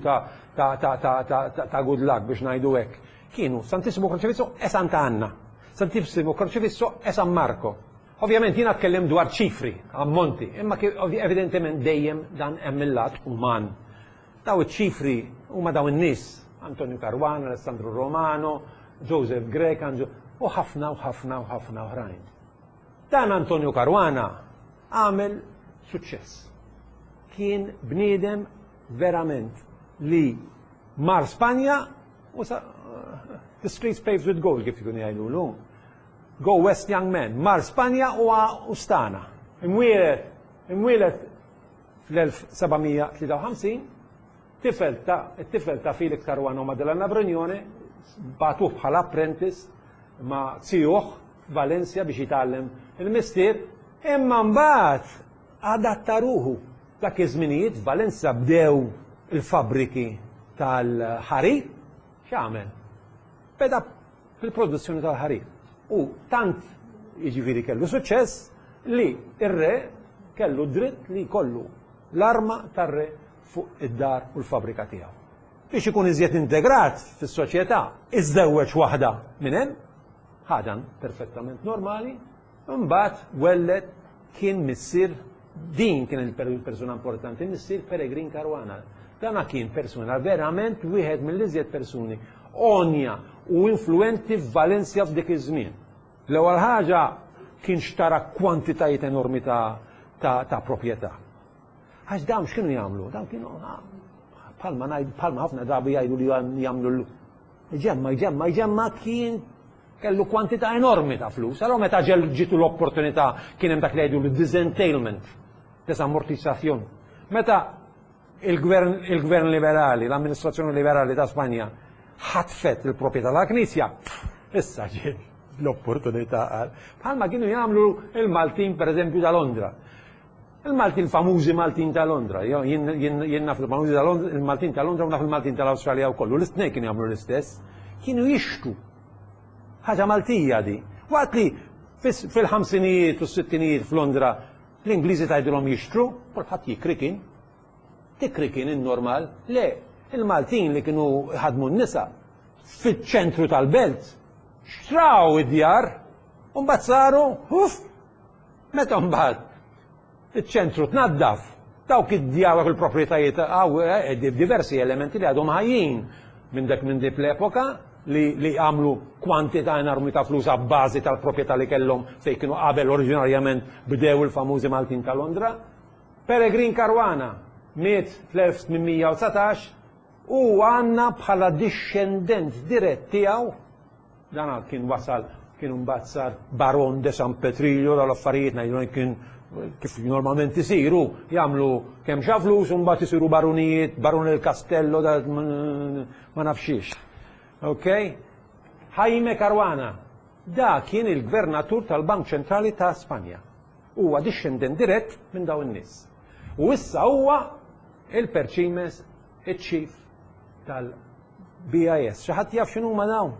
ta' good luck biex ngħidu hekk, kienu Santissimo Crocifisso e Santa Anna, Santissimo Crocifisso e San Marco. Ovvjament jiena tkellem dwar ċifri, ammonti, imma evidentement dejjem dan hemm il-lat uman. Daw iċ-ċifri huma daw in-nies, Antonio Caruana, Alessandro Romano, Joseph Grek, u ħafna u ħafna u ħafna oħrajn. Dan Antonio Caruana għamel suċċess. Kien bniedem verament li mar Spanja u sa the streets paved with gold kif ikun jgħidulu. Go West Young Man, mar Spanja u stana. Imwielet, imwielet fl-elf sebgħamija tlieta u ħamsin, tifel ta' tifel ta' Felix Caruana u Maddalena Brignone batuh bħala apprentice ma' Zioħ Valencia biex jitgħallem il-mistier, imma mbagħad adattaruhu dak iż-żminijiet Valencia bdew il-fabbriki tal-ħarir, x'għamel? Beda fil-produzzjoni tal-ħarir. U tant jiġifieri kellu suċċess li r-re kellu dritt li jkollu l-arma tar-re fuq id-dar u l-fabrika tiegħu. Biex ikun iżjed integrat fis-soċjetà, iżdewweġ waħda minn hemm, ħadan perfettament normali, imbagħad wellet kien missier din kien il-persuna importanti, missier Peregrin Caruana. Dana kien persuna verament wieħed mill-iżjed persuni onja u influenti f'Valencia f'dik iż-żmien. L-ewwel ħaġa kien xtara kwantitajiet enormi ta' proprjetà. Għax dawn x'kienu jagħmlu? Dawn kienu palma ngħid palma ħafna drabi jgħidu li jagħmlu ġemma ġemma ġemma kien kellu kwantità enormi ta' flus. Allora meta ġel ġitu l-opportunità kien hemm dak li jgħidu l-disentailment, desammortizzazzjon. Meta il-gvern il-gvern liberali, l-amministrazzjoni liberali ta' Spanja ħatfet il-proprjetà tal-Knisja, issa ġiet l-opportunità. Palma kienu jagħmlu il-Maltin pereżempju ta' Londra. Il-Maltin, il-famużi Maltin ta' Londra, jien naf il-famużi ta' Londra, il-Maltin ta' Londra u naf il-Maltin tal-Awstralja wkoll. L-istnej kienu jagħmlu l-istess, kienu jixtru. Ħaġa Maltija di. Waqt li fil-ħamsinijiet u s-sittinijiet f'Londra l-Ingliżi tgħidulhom jixtru, kulħadd jikri kien. Tikri kien in-normal. Le, il-Maltin li kienu ħadmu n-nisa fiċ-ċentru tal-belt xtraw id-djar u mbagħad saru, uff, meta mbagħad iċ-ċentru tnaddaf, dawk id-djar il-proprjetajiet għaw diversi elementi li għadhom ħajjin minn dak minn dik l-epoka li li għamlu kwantità enormi ta' flus għabbażi tal-proprjetà li kellhom fejn kienu qabel oriġinarjament bdew il-famużi Maltin ta' Londra. Peregrin Caruana miet fl-elf tminmija u tsatax u għandna bħala discendent dirett tiegħu dan kien wasal kien mbagħad sar Baron de San Petrillo dal-affarijiet ngħidu kien kif normalment isiru jagħmlu kemm xa flus u mbagħad isiru barunijiet, Baron il Castello ma nafxiex. Okay? Jaime Caruana, da kien il-gvernatur tal-Bank Ċentrali ta' Spanja. Huwa discendent dirett minn dawn in-nies. U issa huwa il-perċimes iċ-chief tal-B I S. Xi ħadd jaf x'inhuma dawn?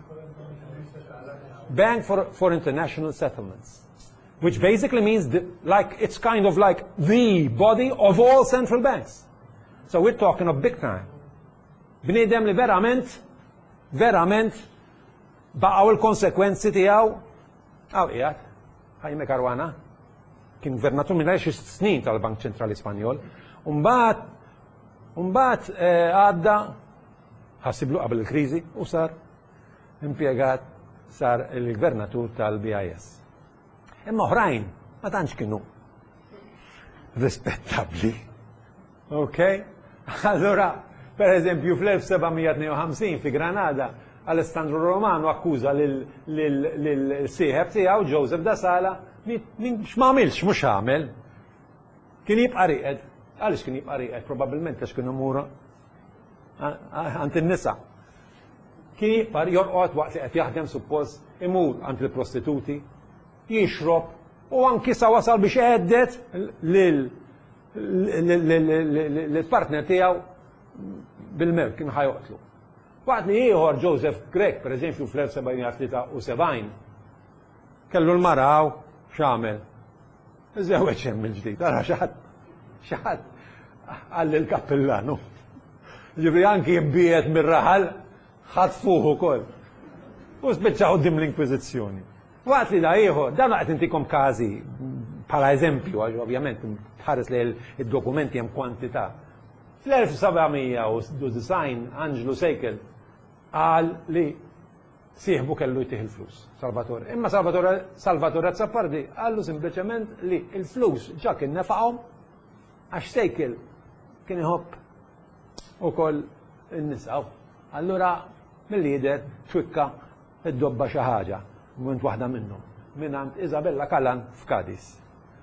Bank for, for International Settlements. Which basically means the, like it's kind of like the body of all central banks. So we're talking of big time. Bniedem li verament verament baqgħu il-konsekwenzi tiegħu għaw qiegħed Jaime Caruana kien gvernatur minn għax snin tal-Bank Ċentrali Spanjol u mbagħad u mbagħad għadda ħassiblu qabel il-kriżi u sar impjegat sar il-gvernatur tal-B I S. Imma oħrajn ma tantx kienu rispettabbli. Okay? Allora per eżempju fl-elf sebgħimija tnejn u ħamsin fi Granada Alessandro Romano akkuża lil-sieħeb tiegħu Joseph da Sala x'magħmilx mhux għamel. Kien jibqa' riqed. Għaliex kien jibqa' riqed? Probabbilment għax kienu mura għand in-nisa. Kien jibqa' jorqod waqt li qed jaħdem suppost imur għand il-prostituti, jixrob u anki sa wasal biex għeddet lill-partner tiegħu bil-mewt kien ħajoqtlu. Waqt li ieħor Joseph Grech, per eżempju fl-elf sebgħimija tlieta u sebgħin, kellu l-maraw x'għamel. Iżewweġ hemm il-ġdid, ara xi ħadd xi ħadd għall il-kappellanu. Ġifri anki jibbiet mir-raħal ħatfuh ukoll. U spiċċaw qudiem l-Inkwiżizzjoni. Waqt li da ieħor, dan qed intikom każi bħala eżempju, għax ovvjament tħares li l-dokumenti hemm kwantità. fl-elf sebgħimija u design Angelo Sejkel qal li sieħbu kellu jtieħ il-flus, Salvatore. Imma Salvatore Salvatore Zappardi qallu sempliċement li il-flus ġa kien nefaqhom għax Sejkel kien iħobb ukoll in-nisa. Allura mill-lider twikka id-dobba xi ħaġa, mument waħda minnhom, mingħand Isabella Callan f'Cadiz.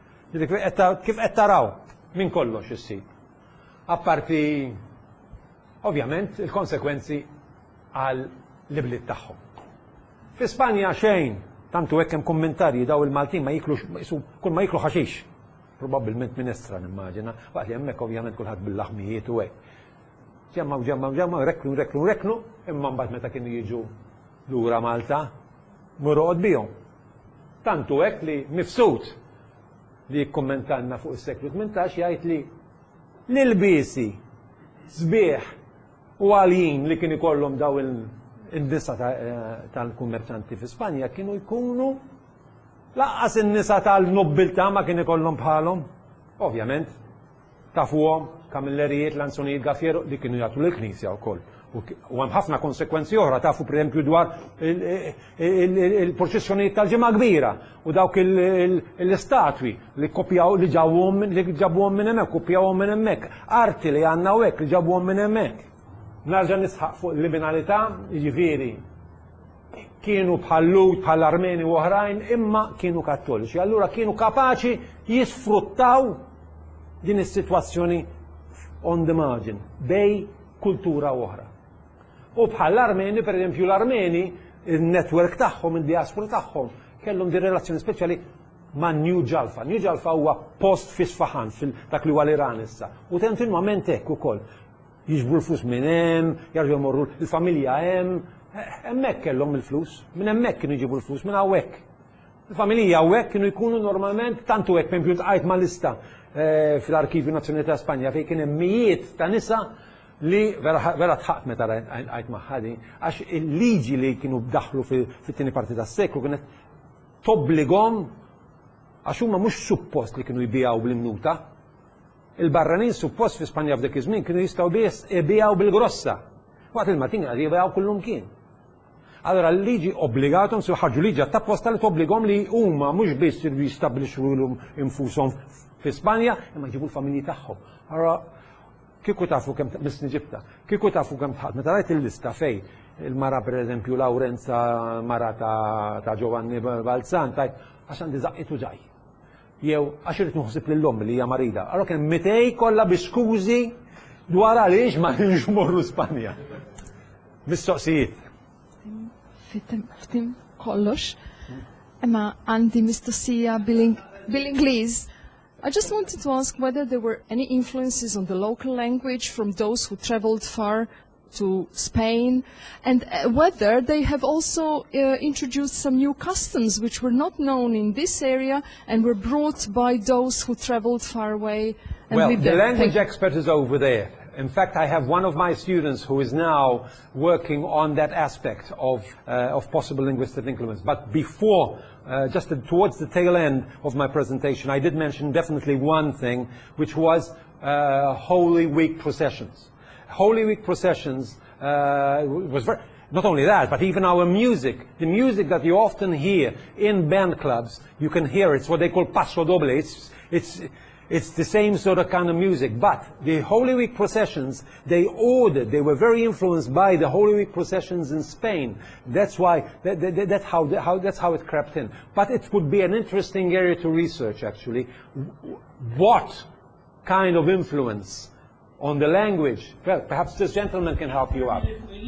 Kif qed taraw minn kollox issib. Apparti, ovvjament, il-konsekwenzi għal l-ibliet tagħhom. Fi Spanja xejn, tantu hekk hemm kummentarji daw il-Maltin ma jiklux kull ma jiklu ħaxix. Probabbilment minestra nimmaġina, waqt li hemmhekk ovvjament kulħadd bil-laħmijiet u hekk. Ġemmaw ġemmaw ġemmaw reklu reklu reklu, imma mbagħad meta kienu jiġu lura Malta, murqod bihom. Tantu hekk li mifsud li jikkummentanna fuq is-seklu tmintax jgħid li l-ilbiesi sbieħ u għaljin li kien ikollhom daw il-nisa tal-kummerċanti fi Spanja kienu jkunu laqqas in-nisa tal-nobbiltà ma kien ikollhom bħalhom. Ovvjament, tafuhom kamillerijiet, lanzonijiet, gaffiero li kienu jagħtu lill-Knisja wkoll. U hemm ħafna konsekwenzi oħra tafu pereżempju dwar il-proċessjonijiet tal-ġimgħa kbira u dawk l-istatwi li kopjaw li ġabwhom li ġabwhom minn hemmhekk, kopjawhom minn hemmhekk, arti li għandna hekk li ġabwhom minn hemmhekk. Narġa' nisħaq fuq il-liminalità, jiġifieri kienu bħal Lut, bħal Armeni u oħrajn, imma kienu kattoliċi. Allura kienu kapaċi jisfruttaw din is-sitwazzjoni on the margin bej kultura oħra. U bħal l-Armeni, per eżempju l-Armeni, il-network tagħhom, il-diaspora tagħhom, kellhom di relazzjoni speċjali ma' New Jalfa. New Jalfa huwa post fi Sfahan, dak li huwa l-Iran issa. U tentinwament hekk ukoll. Jiġbru l-flus minn hemm, jarġgħu jmorru l-familja hemm, hemmhekk kellhom il-flus, minn hemmhekk kienu jġibu l-flus, minn hawnhekk. Il-familja hawnhekk kienu jkunu normalment tantu hekk pempju tqajt ma' lista fil-Arkivju Nazzjonali ta' Spanja fejn kien hemm mijiet ta' nisa li vera tħaq meta għajt maħħadi, għax il-liġi li kienu bdaħlu fit-tieni parti tas-seklu kienet tobbligom għax huma mhux suppost li kienu jbijaw bl-imnuta. Il-barranin suppost fi Spanja f'dak iż-żmien kienu jistgħu biss ibijaw bil-grossa. Waqt il-Maltin qed jibgħu kullum kien. Allora l-liġi obbligatom su ħarġu liġi tapposta li tobbligom li huma mhux biss jistabbilixxu lhom infushom fi Spanja, imma jġibu l-familji tagħhom. Allora kieku tafu kemm misni ġibta, kieku tafu kemm tħadd meta rajt il-lista fej il-mara pereżempju Lawrenza mara ta' Giovanni Balzan tajt għax għandi żaqqitu ġaj. Jew għax irid nħossib lill-omm li hija marida. Allora kien mitej kollha bi skużi dwar għaliex ma nix morru Spanja. Mistoqsijiet. Fittim kollox. Imma għandi mistoqsija bil-Ingliż. I just wanted to ask whether there were any influences on the local language from those who traveled far to Spain, and uh, whether they have also uh, introduced some new customs which were not known in this area and were brought by those who traveled far away and well, lived the there. language expert is over there. In fact, I have one of my students who is now working on that aspect of, uh, of possible linguistic influence. But before, uh, just towards the tail end of my presentation, I did mention definitely one thing, which was uh, Holy Week processions. Holy Week processions uh, was very, not only that, but even our music, the music that you often hear in band clubs, you can hear it. It's what they call paso doble. It's, it's, it's the same sort of kind of music. But the Holy Week processions, they ordered, they were very influenced by the Holy Week processions in Spain. That's why, that, that, that's, how, how, that's how it crept in. But it would be an interesting area to research, actually. What kind of influence on the language? Well, perhaps this gentleman can help you out.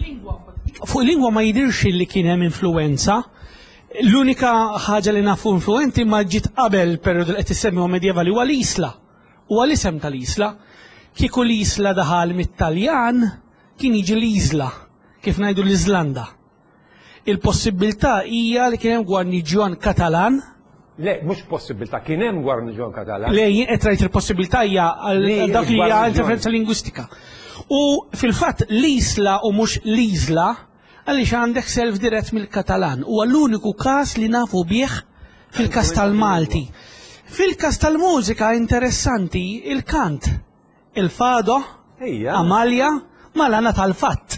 Fuq il-lingwa ma jidirx li kien hemm influenza. L-unika ħaġa li nafu influenti ma ġiet qabel perjodu li qed issemmihu medjevali huwa l-isla. Huwa l-isem tal-isla. Kieku l-isla daħal mit-Taljan kien jiġi l-Iżla, kif ngħidu l-Iżlanda. Il-possibilità hija li kien hemm gwarniġjon Katalan. Le, mhux possibilità, kien hemm gwarniġjon Katalan. Le, jien qed ngħid il-possibilità hija dak li hija interferenza lingwistika. U fil-fatt l-isla u mhux l-Iżla għaliex għandek self dirett mill-Katalan. Huwa l-uniku każ li nafu bih fil-każ tal-Malti. Fil-każ tal-mużika interessanti il-kant, il-fado, Amalja, malana tal-fatt.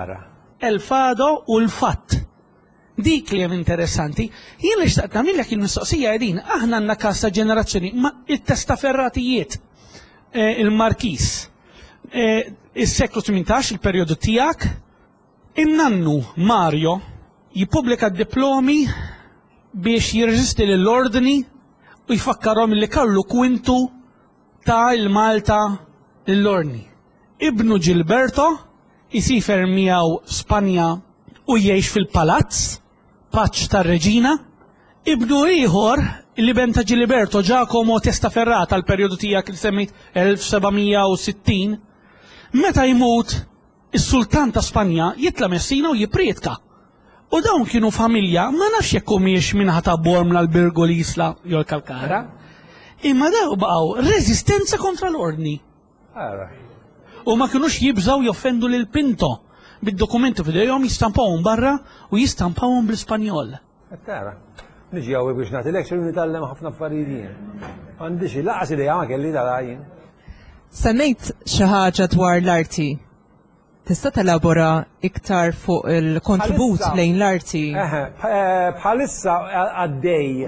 Il-fado u l-fatt. Dik li hemm interessanti. Jien li xtaqt nagħmilek il-mistoqsija qegħdin aħna għandna każ ta' ġenerazzjoni ma' it-testaferratijiet il-Markis. Is-seklu tmintax il-perjodu tiegħek. In-nannu Mario jippubblika diplomi biex jirreżisti lill-ordni u jfakkarhom li kallu kwintu ta' il-Malta l-ordni. Ibnu Gilberto jisifer miegħu Spanja u jgħix fil-palazz, paċ tar-Reġina. Ibnu ieħor li bem ta' Gilberto Giacomo Testaferrata l-perjodu tiegħek li semmejt elf sebgħmija u sittin, meta jmut is-Sultan ta' Spanja jitla Messina u jiprietka. U dawn kienu familja ma nafx jekk humiex minħa ta' Borm l-Birgo l-Isla jew l-Kalkara. Imma daw baqgħu reżistenza kontra l-ordni. U ma kinux jibżaw joffendu lil Pinto bid-dokumenti f'idejhom jistampawhom barra u jistampawhom bl-Ispanjol. Tara, niġi hawnhekk biex nagħti lection nitgħallem ħafna affarijiet. M'għandix laqas idea ma kelli tal-għajin. Semmejt xi ħaġa dwar l-arti. Tista' telabora iktar fuq il-kontribut lejn l-arti? Bħalissa għaddej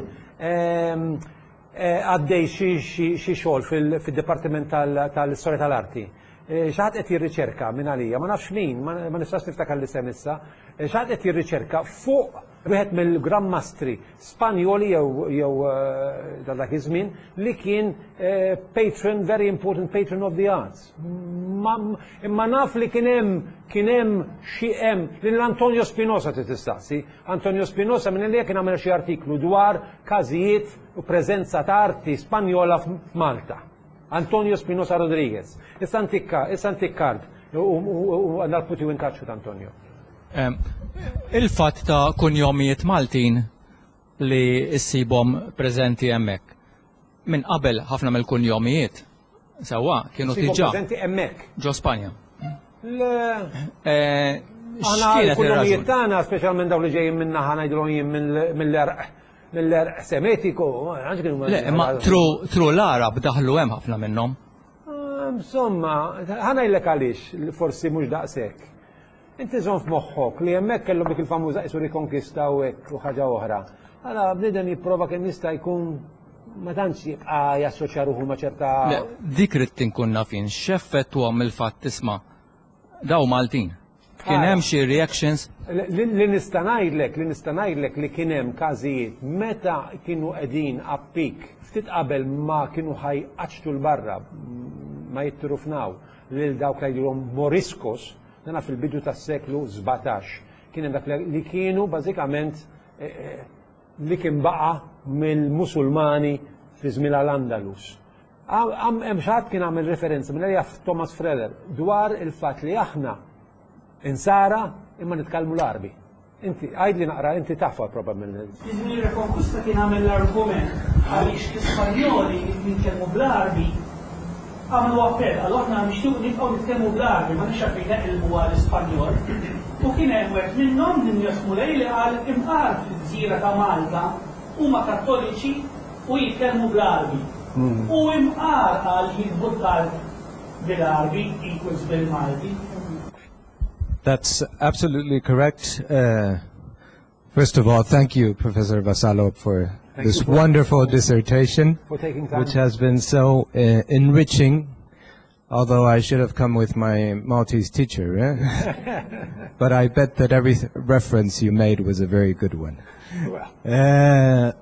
għaddej xi xogħol fid-Dipartiment tal-Istorja tal-Arti. Xaħat qed jirriċerka minn għalija, ma nafx min, ma nistax niftakar l-isem issa, xaħat qed jirriċerka fuq wieħed mill-Grammastri Spanjoli jew ta' dak iż-żmien li kien patron, very important patron of the arts. Imma naf li kien hemm kien hemm xi hemm lil Antonio Spinoza tistaqsi. Antonio Spinoza minn li kien għamel xi artiklu dwar każijiet u preżenza ta' arti Spanjola f'Malta. Antonio Spinoza Rodriguez. Issa antik kard u għandal puti u inkaċċu ta' Antonio. Il-fatt ta' kunjomijiet Maltin li ssibhom preżenti hemmhekk. Minn qabel ħafna mill-kunjomijiet sewwa kienu diġà preżenti hemmhekk. Ġo Spanja. Aħna l-kunjomijiet tagħna, speċjalment dawn li ġejjin minna ħanajdulhom jien mill-erq mill-erq semetiku. Le, ma tru l-Arab daħlu hemm ħafna minnhom. Insomma, ħanajlek għaliex forsi mhux daqshekk. Inti żon f'moħħok li hemmhekk kellhom dik il-famuża qisu rikonkista u hekk u ħaġa oħra. Allora bniedem jipprova kemm jista' jkun ma tantx jibqa' jassoċja ruħu ma' ċerta. Dik rid tinkun nafin x'effett huwa mill-fatt tisma' daw Maltin. Kien hemm xi reactions. Li nista' ngħidlek, li nista' ngħidlek li kien hemm każijiet meta kienu qegħdin appik ftit qabel ma kienu ħajqaċtu l-barra ma jittirufnaw lil dawk jgħidulhom Moriscos, dana fil-bidu tas-seklu sebgħatax. Kien hemm dak li kienu bażikament li kien baqa' mill-Musulmani fi żmien l-Andalus. Hemm xi ħadd kien għamel referenza minn jaf Thomas Freder dwar il-fatt li aħna insara imma nitkellmu l-Arbi. Inti għajd li naqra inti tafha probabbilment. Iżmien rekonquista kien għamel l-argument għaliex l-Ispanjoli li nitkellmu bl-Arbi għamlu appell, għallu aħna nixtiequ nibqgħu nitkellmu bl-Arbi ma nix għarfien neqilbu għall-Ispanjol. U kien hemm wieħed minnhom din Jasmulej li qal imqar fil-Gżira ta' Malta huma Kattoliċi u jitkellmu bl-Arbi. U imqar qal jikbu l-qalb bil-Arbi equals bil-Malti. That's absolutely correct. Uh, first of all, thank you, Professor Vassallo, for thank this for wonderful dissertation, for taking time. Which has been so uh, enriching, although I should have come with my Maltese teacher. Eh? But I bet that every reference you made was a very good one. Uh,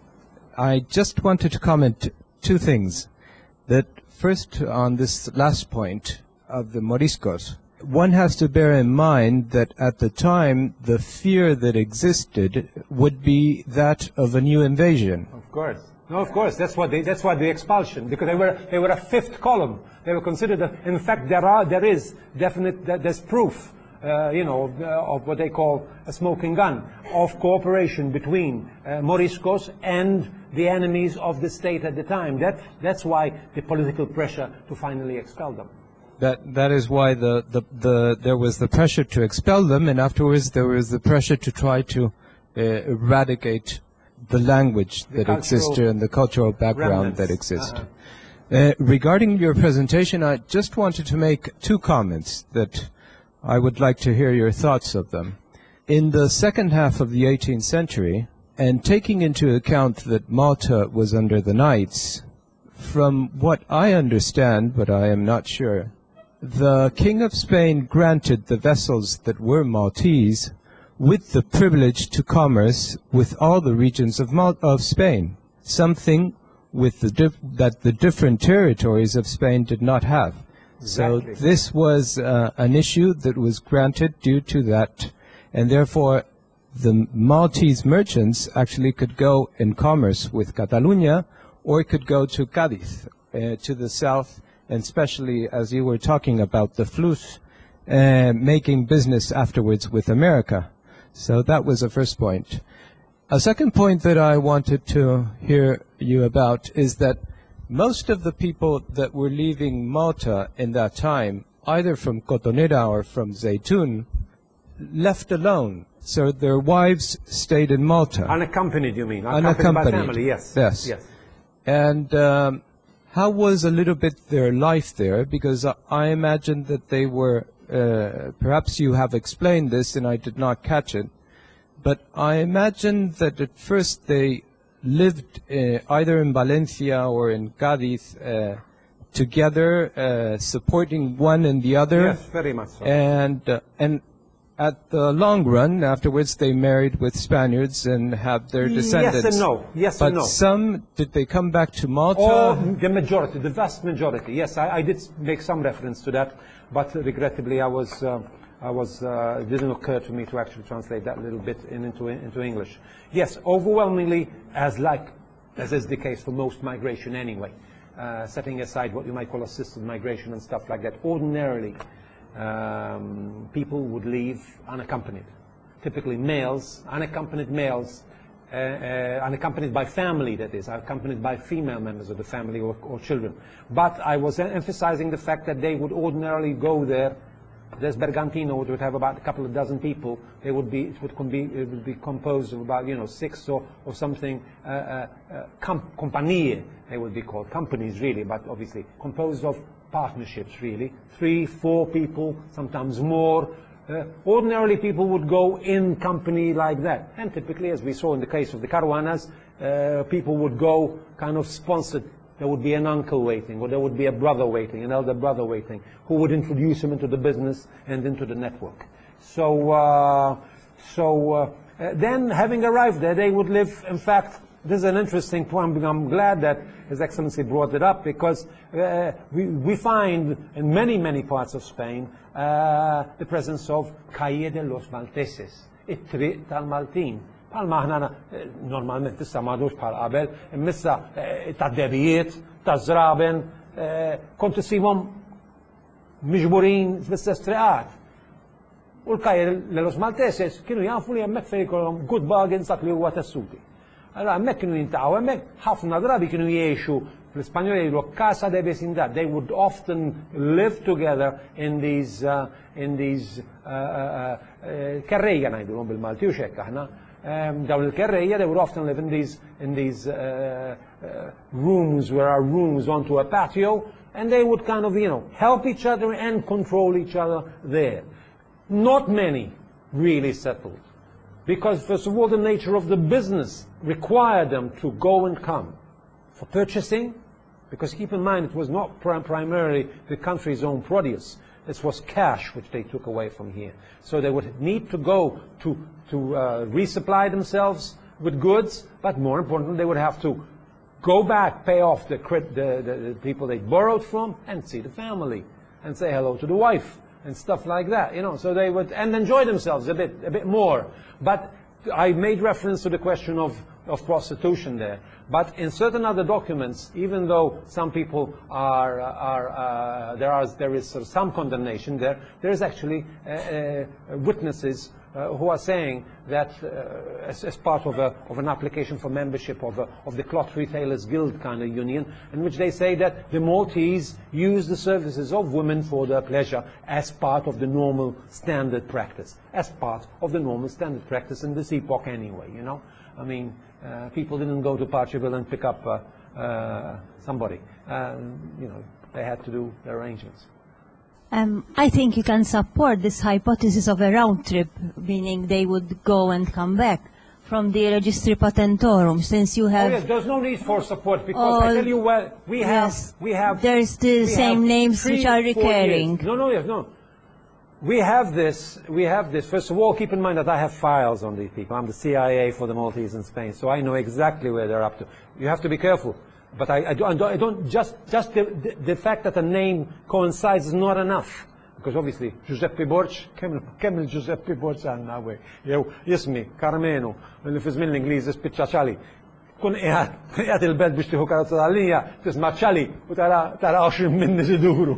I just wanted to comment two things. That first, on this last point of the Moriscos, one has to bear in mind that at the time, the fear that existed would be that of a new invasion. Of course. No, of course. That's what they, that's what the expulsion, because they were, they were a fifth column. They were considered, a, in fact, there are, there is definite, there's proof, uh, you know, of, uh, of what they call a smoking gun, of cooperation between uh, Moriscos and the enemies of the state at the time. That, that's why the political pressure to finally expel them. That that is why the, the, the there was the pressure to expel them, and afterwards there was the pressure to try to uh, eradicate the language the that exists and the cultural background remnants. that exists. Uh-huh. uh, regarding your presentation, I just wanted to make two comments that I would like to hear your thoughts of them. In the second half of the eighteenth century, and taking into account that Malta was under the Knights, from what I understand, but I am not sure, the King of Spain granted the vessels that were Maltese with the privilege to commerce with all the regions of, Mal of Spain, something with the dif that the different territories of Spain did not have. Exactly. So this was uh, an issue that was granted due to that, and therefore the Maltese merchants actually could go in commerce with Catalonia, or could go to Cadiz, uh, to the south, and especially as you were talking about the flus, uh, making business afterwards with America. So that was the first point. A second point that I wanted to hear you about is that most of the people that were leaving Malta in that time, either from Cotonera or from Zaytun, left alone. So their wives stayed in Malta. Unaccompanied, you mean? Unaccompanied. By family, yes. Yes. Yes. And um, how was a little bit their life there? Because uh, I imagine that they were, uh, perhaps you have explained this and I did not catch it, but I imagine that at first they lived uh, either in Valencia or in Cadiz uh, together, uh, supporting one and the other. Yes, very much so. And, uh, and at the long run, afterwards, they married with Spaniards and have their descendants. Yes and no. Yes but and no. But some, did they come back to Malta? Oh, the majority, the vast majority. Yes, I, I did make some reference to that, but regrettably, I was, uh, I was, uh, it didn't occur to me to actually translate that little bit in, into into English. Yes, overwhelmingly, as like, as is the case for most migration anyway, uh, setting aside what you might call assisted migration and stuff like that. Ordinarily, Um, people would leave unaccompanied. Typically males, unaccompanied males, uh, uh, unaccompanied by family, that is, accompanied by female members of the family or, or children. But I was emphasizing the fact that they would ordinarily go there. There's Bergantino, which would have about a couple of dozen people. They would be, it would, be, it would be composed of about, you know, six or, or something, uh, uh, uh, com compagnie, they would be called, companies really, but obviously composed of partnerships really, three, four people, sometimes more, Uh, ordinarily, people would go in company like that. And typically, as we saw in the case of the Caruanas, uh, people would go kind of sponsored. There would be an uncle waiting, or there would be a brother waiting, an elder brother waiting, who would introduce him into the business and into the network. So, uh, so uh, then, having arrived there, they would live, in fact, this is an interesting point. I'm glad that His Excellency brought it up, because uh, we, we find in many, many parts of Spain uh, the presence of Calle de los Malteses, it-triq tal-Maltin. Palma ħna normalment issa madux bħal qabel, imissa tad-debijiet, taż-żraben, kont isibhom miġburin fl-istess triqat. U l-Calle de los Malteses kienu jafu li hemmhekk fejn ikollhom good bargains dak li huwa tessuti. Allora, hemmhekk kienu jintaqgħu, hemmhekk ħafna drabi kienu jgħixu fl-Ispanjol jgħidu casa de vecindad. They would often live together in these uh, in these kerrejja ngħidulhom bil-Malti u xekk aħna. Dawn il-kerrejja, they would often live in these in these uh, uh, rooms where are rooms onto a patio, and they would kind of, you know, help each other and control each other there. Not many really settled, because first of all, the nature of the business required them to go and come for purchasing, because keep in mind, it was not prim primarily the country's own produce. This was cash which they took away from here. So they would need to go to, to uh, resupply themselves with goods, but more importantly, they would have to go back, pay off the, the, the, the people they borrowed from, and see the family, and say hello to the wife, and stuff like that, you know. So they would, and enjoy themselves a bit, a bit more. But I made reference to the question of, of prostitution there. But in certain other documents, even though some people are, are uh, there, are, there is some condemnation there, there is actually uh, uh, witnesses uh, who are saying that uh, as, as part of, a, of an application for membership of, a, of the Cloth Retailers Guild kind of union, in which they say that the Maltese use the services of women for their pleasure as part of the normal standard practice, as part of the normal standard practice in this epoch anyway, you know. I mean, uh, people didn't go to Parcheville and pick up uh, uh, somebody. Um, you know, they had to do their arrangements. Um, I think you can support this hypothesis of a round trip, meaning they would go and come back from the Registri Patentorum, since you have... Oh yes, there's no need for support, because I tell you what, we have... Yes, we have there's the same names three, which are recurring. No, no, yes, no. We have this, we have this. First of all, keep in mind that I have files on these people. I'm the C I A for the Maltese in Spain, so I know exactly where they're up to. You have to be careful. But I, I, don't, I don't, just, just the, the, the fact that a name coincides is not enough. Because obviously, Giuseppe Borch, kemm il-Giuseppe Borch għanna għawek? Jew, jismi, Carmenu, l-fizmin l-Ingliż, spiċċa ċali. Kun qiegħed il-belt biex tieħu karozza tal-linja, tisma' ċali u tara tara għoxrin minni iduru.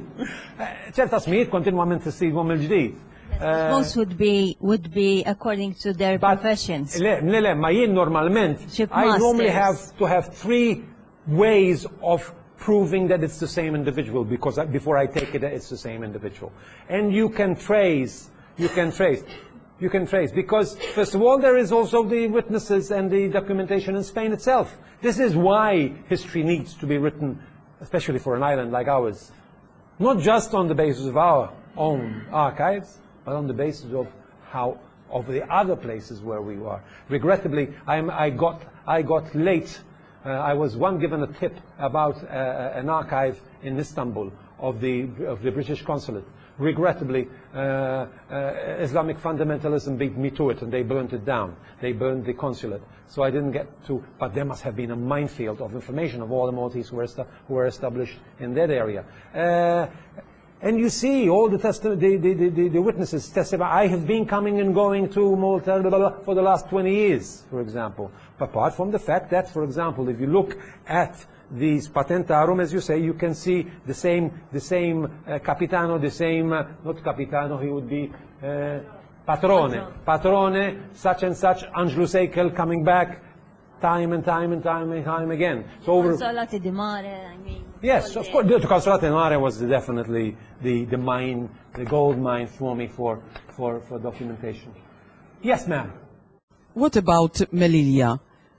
ċerta smijiet kontinwament tissibhom il-ġdid. Most would be would be according to their professions. Le, le, ma jien normalment, I normally have to have three ways of proving that it's the same individual, because I, before I take it that it's the same individual. And you can trace, you can trace. You can trace, because first of all there is also the witnesses and the documentation in Spain itself. This is why history needs to be written, especially for an island like ours, not just on the basis of our own archives, but on the basis of how of the other places where we are. Regrettably, I'm, I got I got late. Uh, I was one given a tip about uh, an archive in Istanbul of the of the British consulate. Regrettably, uh, uh, Islamic fundamentalism beat me to it, and they burnt it down. They burned the consulate. So I didn't get to, but there must have been a minefield of information of all the Maltese who were, who were established in that area. Uh, and you see all the, the, the, the, the witnesses testify. I have been coming and going to Malta blah, blah, blah, for the last twenty years, for example. But apart from the fact that, for example, if you look at these patentarum, as you say, you can see the same, the same uh, capitano, the same, uh, not capitano, he would be uh, patrone, patrone, such and such, Angelus Eichel coming back time and time and time and time again. So over. Consolati di Mare, I mean. Yes, of course, the Consolati di Mare was definitely the, the mine, the gold mine for me for, for, for documentation. Yes, ma'am. What about Melilla?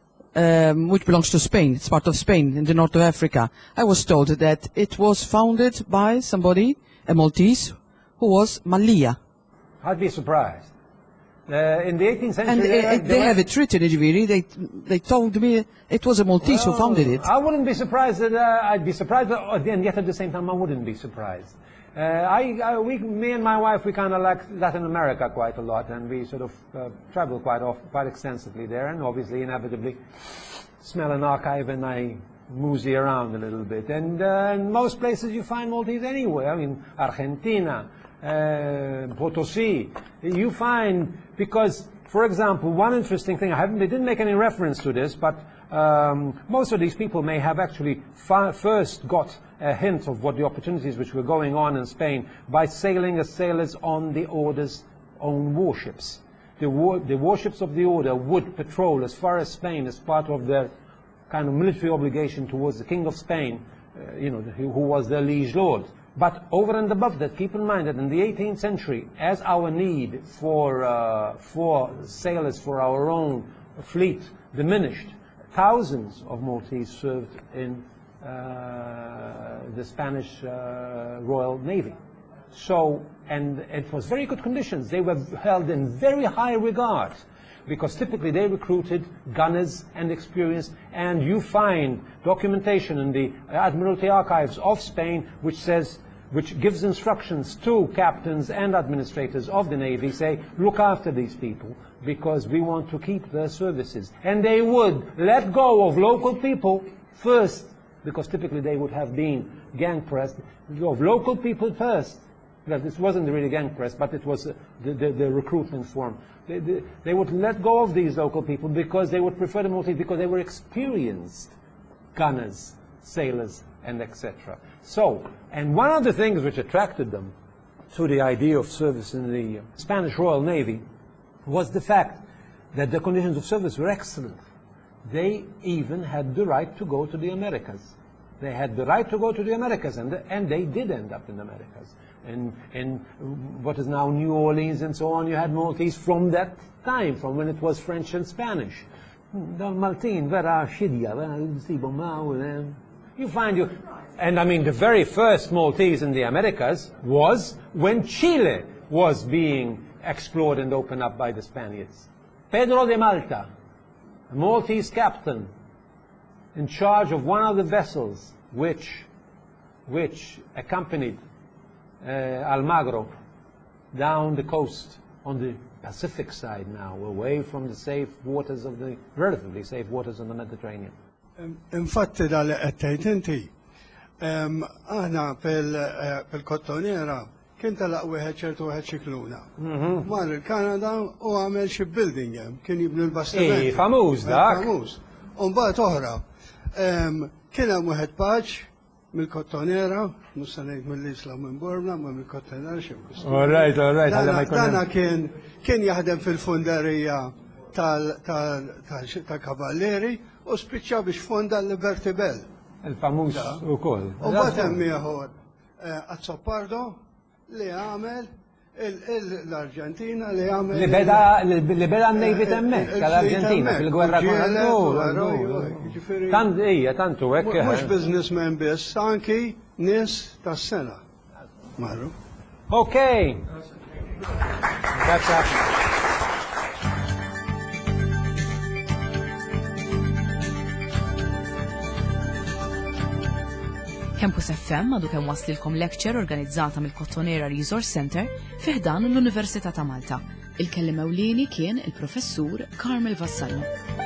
Um, which belongs to Spain. It's part of Spain, in the north of Africa. I was told that it was founded by somebody, a Maltese, who was Malia. I'd be surprised. Uh, in the eighteenth century, And there- uh, they there have were- it written, Ġifieri, they, they told me it was a Maltese who founded it. I wouldn't be surprised that uh, I'd be surprised, but, uh, and yet at the same time I wouldn't be surprised. Uh, I, I, we, me and my wife, we kind of like Latin America quite a lot, and we sort of uh, travel quite often, quite extensively there, and obviously, inevitably, smell an archive and I mosey around a little bit. And uh, in most places you find Maltese anywhere. I mean, Argentina, uh, Potosi, you find, because, for example, one interesting thing, I haven't, they didn't make any reference to this, but um, most of these people may have actually first got a hint of what the opportunities which were going on in Spain by sailing as sailors on the order's own warships. The, war, the warships of the order would patrol as far as Spain as part of their kind of military obligation towards the King of Spain, uh, you know, who was their liege lord. But over and above that, keep in mind that in the eighteenth century, as our need for, uh, for sailors for our own fleet diminished, thousands of Maltese served in uh, the Spanish uh, Royal Navy. So, and it was very good conditions. They were held in very high regard, because typically they recruited gunners and experienced, and you find documentation in the Admiralty archives of Spain which says, which gives instructions to captains and administrators of the Navy, say, look after these people, because we want to keep their services. And they would let go of local people first, because typically they would have been gang pressed, of local people first. That this wasn't really gang press, but it was uh, the, the, the recruitment form. They, they, they would let go of these local people because they would prefer the Maltese, because they were experienced gunners, sailors, and et cetera. So, and one of the things which attracted them to the idea of service in the Spanish Royal Navy was the fact that the conditions of service were excellent. They even had the right to go to the Americas. They had the right to go to the Americas, and, the, and they did end up in the Americas. In, in what is now New Orleans and so on, you had Maltese from that time, from when it was French and Spanish. Maltin, vera xidja, you find you, and I mean the very first Maltese in the Americas was when Chile was being explored and opened up by the Spaniards. Pedro de Malta, a Maltese captain, in charge of one of the vessels which, which accompanied uh, Almagro down the coast on the Pacific side now, away from the safe waters of the, relatively safe waters of the Mediterranean. Infatti dal qed inti aħna fil-Kottonera kien talaq wieħed ċertu wieħed xikluna. Mar il-Kanada u għamel shipbuilding hemm, kien jibnu l-bastiment. Ej, famuż dak. Famuż. U mbagħad oħra kien hemm wieħed paċ mill-Kottonera, mhux se ngħid mill-Isla minn Borna, ma mill-Kottonera xi All right, all right. Dana kien kien jaħdem fil-funderija tal-kavalleri u spiċċa biex fonda l-Liberty Bell. Il-famuż ukoll. U mbagħad hemm ieħor Azzopardo li għamel l-Arġentina li għamel. Li beda li beda n-Navy temmek tal-Arġentina fil-gwerra kontra. Tant hija tantu hekk. Mhux businessmen biss, anki nies tas-sena. Marru. Okay. That's happening. Campus F M għadu kemm waslilkom lecture organizzata mill-Kottonera Resource Center fiħdan l-Università ta' Malta. Il-kellim ewlieni kien il-professur Carmel Vassallo.